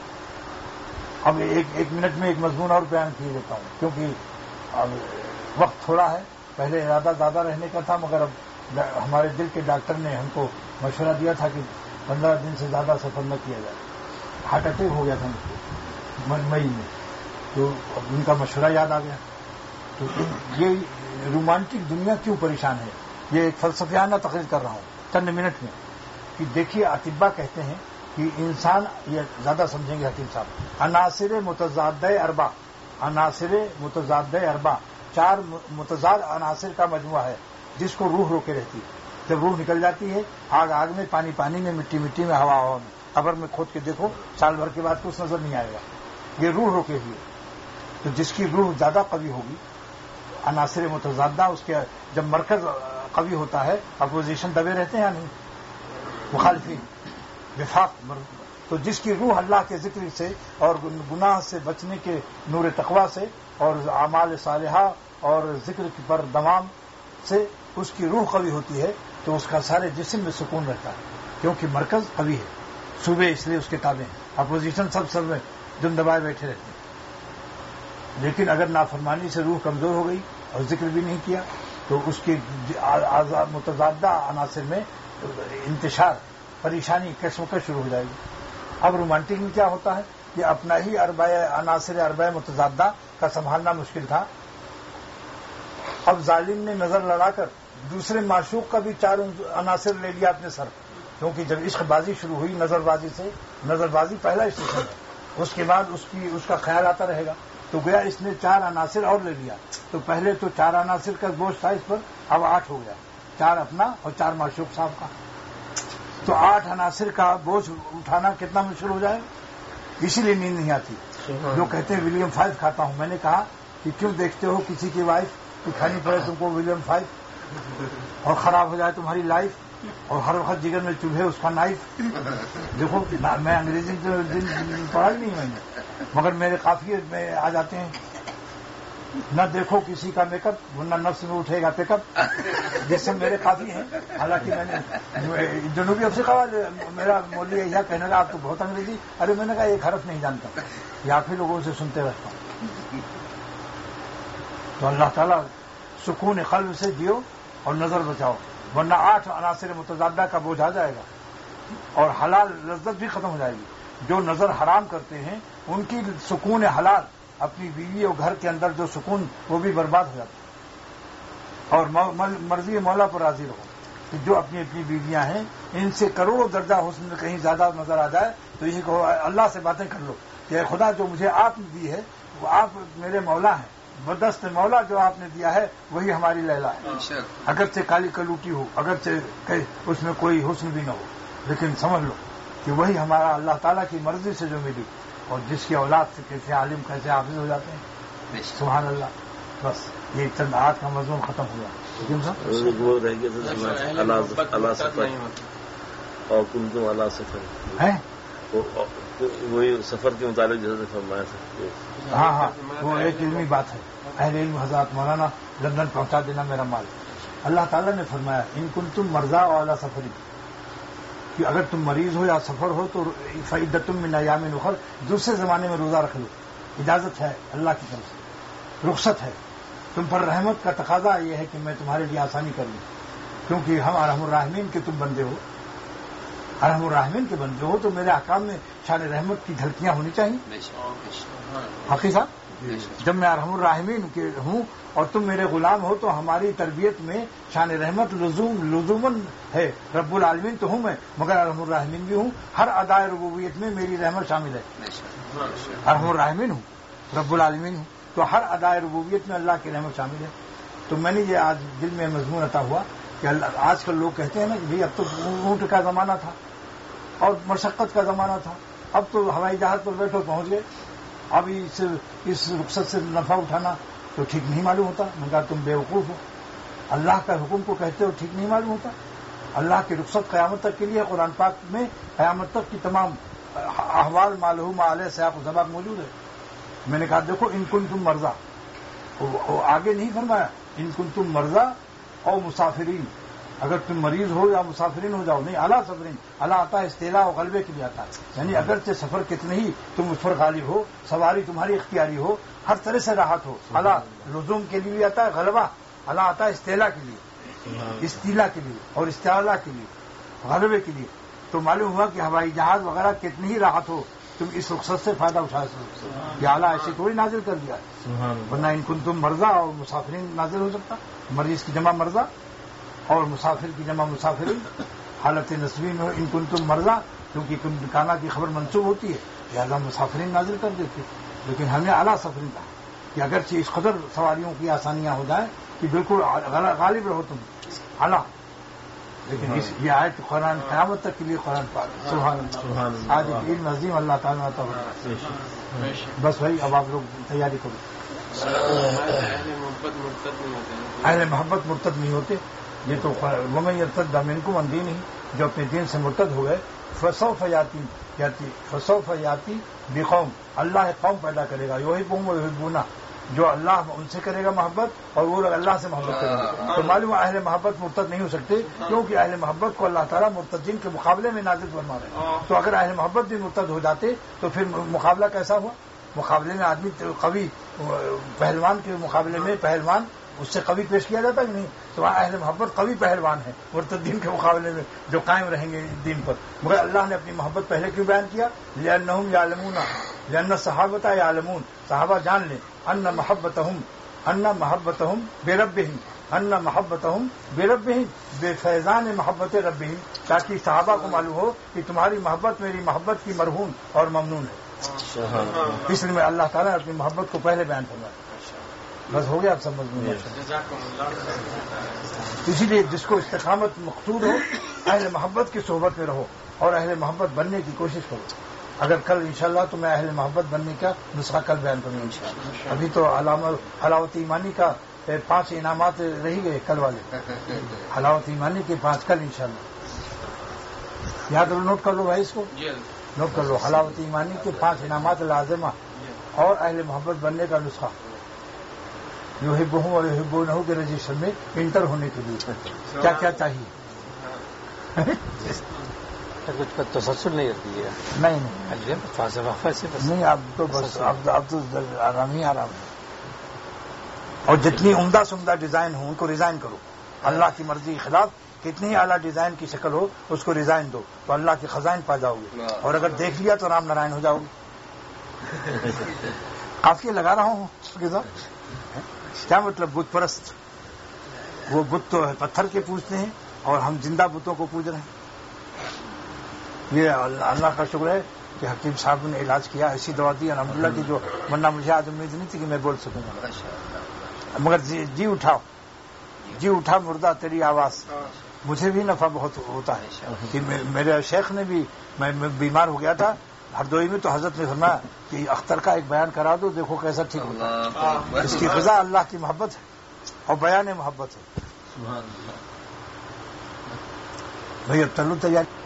A: اب ایک ایک منٹ میں ایک مضمون اور بیان کیے دیتا ہوں کیونکہ اب وقت تھوڑا ہے، پہلے ارادہ زیادہ رہنے کا تھا مگر اب ہمارے دل کے ڈاکٹر نے ہم کو مشورہ دیا تھا کہ پندرہ دن سے زیادہ سفر نہ کیا جائے۔ ہارٹ اٹیک ہو گیا تھا مجھ کو مئی میں، تو ان کا مشورہ یاد آ گیا۔ تو یہ رومانٹک دنیا کیوں پریشان ہے، یہ ایک فلسفیانہ تقریر کر رہا ہوں چند منٹ میں کہ دیکھیے اطباء کہتے ہیں کہ انسان، یہ زیادہ سمجھیں گے حکیم صاحب، عناصر متضاد اربع، عناصر متضاد اربع چار متضاد عناصر کا مجموعہ ہے جس کو روح روکے رہتی ہے۔ جب روح نکل جاتی ہے آگ آگ میں، پانی پانی میں، مٹی مٹی میں، ہوا ہوا میں، قبر میں کھود کے دیکھو سال بھر کے بعد کچھ نظر نہیں آئے گا، یہ روح روکے ہوئے۔ تو جس کی روح زیادہ قوی ہوگی، عناصر متضادہ، اس کے جب مرکز قوی ہوتا ہے اپوزیشن دبے رہتے ہیں یا نہیں، مخالفین وفاق، تو جس کی روح اللہ کے ذکر سے اور گناہ سے بچنے کے نور تقویٰ سے اور اعمال صالحہ اور ذکر پر دوام سے اس کی روح قوی ہوتی ہے تو اس کا سارے جسم میں سکون رہتا ہے کیونکہ مرکز قوی ہے، صوبے اس لیے اس کے تابع ہیں، اپوزیشن سب سب میں دم دبائے بیٹھے رہتے ہیں۔ لیکن اگر نافرمانی سے روح کمزور ہو گئی اور ذکر بھی نہیں کیا تو اس کی متضادہ عناصر میں انتشار، پریشانی، کشمکش شروع ہو جائے گی۔ اب رومانٹک میں کیا ہوتا ہے، یہ اپنا ہی اربع عناصر اربع متضادہ کا سنبھالنا مشکل تھا، اب ظالم نے نظر لڑا کر دوسرے معشوق کا بھی چار عناصر لے لیا اپنے سر، کیونکہ جب عشق بازی شروع ہوئی نظر بازی سے، نظر بازی پہلا اسٹیشن ہے، اس کے بعد اس کی اس کا خیال آتا رہے گا، تو گیا اس نے چار عناصر اور لے لیا، تو پہلے تو چار عناصر کا بوجھ تھا اس پر، اب آٹھ ہو گیا، چار اپنا اور چار معشوق صاحب کا، تو آٹھ عناصر کا بوجھ اٹھانا کتنا مشکل ہو جائے، اسی لیے نیند نہیں آتی۔ جو کہتے ہیں ولیم فائیو کھاتا ہوں، میں نے کہا کہ کیوں دیکھتے ہو کسی کی وائف کہ کھانی پڑے تم کو ولیم فائیو اور خراب ہو جائے تمہاری لائف، اور ہر وقت جگر میں چولہے اس کا نائف. دیکھو میں انگریزی تو پڑھا ہی نہیں میں نے، مگر میرے قافیے میں آ جاتے ہیں. نہ دیکھو کسی کا میک اپ ورنہ نفس میں اٹھے گا پک اپ، جیسے میرے کافی ہیں. حالانکہ میں نے جنوبی افریقہ والے میرا مولوی یہ کہنے لگا آپ تو بہت انگریزی. ارے میں نے کہا ایک حرف نہیں جانتا، یہ آپ ہی لوگوں سے سنتے رہتا ہوں. تو اللہ تعالیٰ سکون قلب سے جیو اور نظر بچاؤ، ورنہ آٹھ عناصر متضادہ کا بوجھ آ جائے گا اور حلال لذت بھی ختم ہو جائے گی. جو نظر حرام کرتے ہیں ان کی سکون حلال، اپنی بیوی اور گھر کے اندر جو سکون وہ بھی برباد ہو جاتا ہے. اور مرضی مولا پر راضی رہو کہ جو اپنی اپنی بیویاں ہیں ان سے کروڑوں درجہ حسن میں کہیں زیادہ نظر آ جائے تو یہ کہو اللہ سے باتیں کر لو کہ اے خدا جو مجھے آپ نے دی ہے وہ آپ میرے مولا ہیں، بدست مولا جو آپ نے دیا ہے وہی ہماری لیلا ہے. اگرچہ کالی کلوٹی ہو، اگرچہ اس میں کوئی حسن بھی نہ ہو، لیکن سمجھ لو کہ وہی ہمارا اللہ تعالیٰ کی مرضی سے جو ملی، اور جس کی اولاد سے کیسے عالم کیسے حافظ ہو جاتے ہیں. سبحان اللہ. بس یہ چند آج کا مضمون ختم ہوا.
B: وہ رہ گیا اللہ سفر اور کن تم اللہ سفر
A: ہے
B: وہی سفر کے متعلق جیسے فرمایا تھا.
A: ہاں ہاں وہ ایک علمی بات ہے. اہل علم حضرات مولانا لندن پہنچا دینا میرا مال. اللہ تعالیٰ نے فرمایا ان کن تم مرضا والا سفری، کہ اگر تم مریض ہو یا سفر ہو تو فعدتم من ایام اخر، دوسرے زمانے میں روزہ رکھ لو. اجازت ہے اللہ کی طرف سے، رخصت ہے. تم پر رحمت کا تقاضا یہ ہے کہ میں تمہارے لیے آسانی کر لوں، کیونکہ ہم ارحم الراحمین کے تم بندے ہو، ارحم الراحمین کے بندے ہو تو میرے احکام میں شان رحمت کی جھلکیاں ہونی چاہیے. حقیقی صاحب جب میں ارحم الراحمین کے ہوں اور تم میرے غلام ہو تو ہماری تربیت میں شان رحمت لزوم لزومن ہے. رب العالمین تو ہوں میں، مگر ارحم الراحمین بھی ہوں. ہر ادائے ربوبیت میں میری رحمت شامل ہے. ارحم الراحمین ہوں، رب العالمین ہوں، تو ہر ادائے ربوبیت میں اللہ کی رحمت شامل ہے. تو میں نے یہ آج دل میں مضمون عطا ہوا کہ آج کل لوگ کہتے ہیں نا کہ بھائی اب تو اونٹ کا زمانہ تھا اور مشقت کا زمانہ تھا، اب تو ہوائی جہاز پر بیٹھو پہنچ گئے، اب اس اس رخصت سے نفع اٹھانا تو ٹھیک نہیں معلوم ہوتا. میں کہا تم بے وقوف ہو، اللہ کا حکم کو کہتے ہو ٹھیک نہیں معلوم ہوتا. اللہ کی رخصت قیامت تک کے لیے قرآن پاک میں قیامت تک کی تمام احوال معلوم معالے سیاق و سباق موجود ہے. میں نے کہا دیکھو ان کن تم مرضا، آگے نہیں فرمایا ان کن تم مرضا اور مسافرین، اگر تم مریض ہو یا مسافرین ہو جاؤ، نہیں اللہ سفرین. اللہ آتا ہے استعلاء و غلبے کے لیے آتا ہے، یعنی اگرچہ سفر کتنے ہی تم اس پر غالب ہو، سواری تمہاری اختیاری ہو، ہر طرح سے راحت ہو. اللہ لزوم کے لیے بھی آتا ہے، غلبہ اللہ آتا ہے استعلاء کے لیے، استیلا کے لیے اور استعلاء کے لیے، غلبے کے لیے. تو معلوم ہوا کہ ہوائی جہاز وغیرہ کتنی ہی راحت ہو تم اس رخصت سے فائدہ اٹھا سکتے. یہ اعلیٰ ایسے تھوڑی نازل کر دیا ہے، ورنہ ان کن تم مرضا اور مسافرین نازل ہو سکتا. مریض کی جمع مرضا اور مسافر کی جمع مسافرین. حالت نسبی میں ان کن تم مرضا کیونکہ کانا کی خبر منسوب ہوتی ہے لہٰذا مسافرین نازل کر دیتے. لیکن ہمیں اعلیٰ سفرین کہا کہ اگرچہ اس قدر سواریوں کی آسانیاں ہو جائیں کہ بالکل غالب رہو تم اعلیٰ، لیکن اس یہ آیت قرآن قیامت تک کے لیے قرآن پاک. سبحان اللہ. آج ایک علم عظیم اللہ تعالیٰ عطا فرمائے. بس بھائی اب آپ لوگ تیاری کرو. اہل محبت مرتد نہیں ہوتے. یہ تو ومن یرتد منکم عن دینہ، جو اپنے دین سے مرتد ہوئے، فسوف یاتی یاتی فسوف یاتی بقوم، اللہ ایک قوم پیدا کرے گا یحبہم ویحبونہ، جو اللہ ان سے کرے گا محبت اور وہ لوگ اللہ سے محبت کریں گے. تو معلوم اہل محبت مرتد نہیں ہو سکتے کیونکہ اہل محبت کو اللہ تعالیٰ مرتدین کے مقابلے میں نازل فرما رہے ہیں. تو اگر اہل محبت بھی مرتد ہو جاتے تو پھر مقابلہ کیسا ہوا؟ مقابلے میں آدمی قوی پہلوان کے مقابلے میں پہلوان اس سے قوی پیش کیا جاتا کہ نہیں؟ تو اہل محبت قوی پہلوان ہے مرتدین کے مقابلے میں جو قائم رہیں گے دین پر. مگر اللہ نے اپنی محبت پہلے کیوں بیان کیا؟ لأنہم یعلمون، لأن الصحابۃ یعلمون، صحابہ جان لیں ان محبتہم ان محبتہم بربہم ان محبتہم بربہم، بے فیضان محبت ربہم، تاکہ صحابہ کو معلوم ہو کہ تمہاری محبت میری محبت کی مرہون اور ممنون ہے. اس لیے اللہ تعالیٰ نے اپنی محبت کو پہلے بیان فرمایا. بس ہو گیا آپ سمجھ میں. اسی لیے جس کو استقامت مقصود ہو اہل محبت کی صحبت میں رہو اور اہل محبت بننے کی کوشش کرو. اگر کل انشاءاللہ تو میں اہل محبت بننے کا نسخہ کل بیان کروں گا انشاءاللہ. ابھی تو حلاوت ایمانی کا پانچ انعامات رہی گئے کل والے، حلاوت ایمانی کے پانچ کل انشاءاللہ. یاد نوٹ کر لو بھائی اس کو، نوٹ کر لو. حلاوت ایمانی کے پانچ انعامات لازمہ اور اہل محبت بننے کا نسخہ. یحبہم اور یحبونہ کے رجسٹر میں انٹر ہونے کے لیے کیا کیا چاہیے؟
C: کچھ تسلسل نہیں رکھی ہے.
A: نہیں نہیں نہیں، اب تو بس اب اب تو آرام ہی آرام ہے. اور جتنی عمدہ سے عمدہ ڈیزائن ہو ان کو ریزائن کرو. اللہ کی مرضی کے خلاف کتنی اعلیٰ ڈیزائن کی شکل ہو اس کو ریزائن دو تو اللہ کے خزائن پا جاؤ گے. اور اگر دیکھ لیا تو رام نارائن ہو جاؤ گے. کافی لگا رہا ہوں کیا مطلب بت پرست. وہ بت تو پتھر کے پوجتے ہیں اور ہم زندہ بتوں کو پوج رہے ہیں. یہ اللہ کا شکر ہے کہ حکیم صاحب نے علاج کیا، ایسی دوا دی الحمدللہ کی جو ورنہ مجھے آج امید نہیں تھی کہ میں بول سکوں گا. مگر جی, جی اٹھاؤ جی اٹھا مردہ تیری آواز. مجھے بھی نفع بہت ہوتا ہے کہ میرے شیخ نے بھی، میں بیمار ہو گیا تھا ہردوئی میں، تو حضرت نے فرمایا کہ اختر کا ایک بیان کرا دو، دیکھو کیسا ٹھیک ہوتا ہے. اس کی غذا اللہ کی محبت ہے اور بیان محبت ہے. بھائی اب چلو تیاری.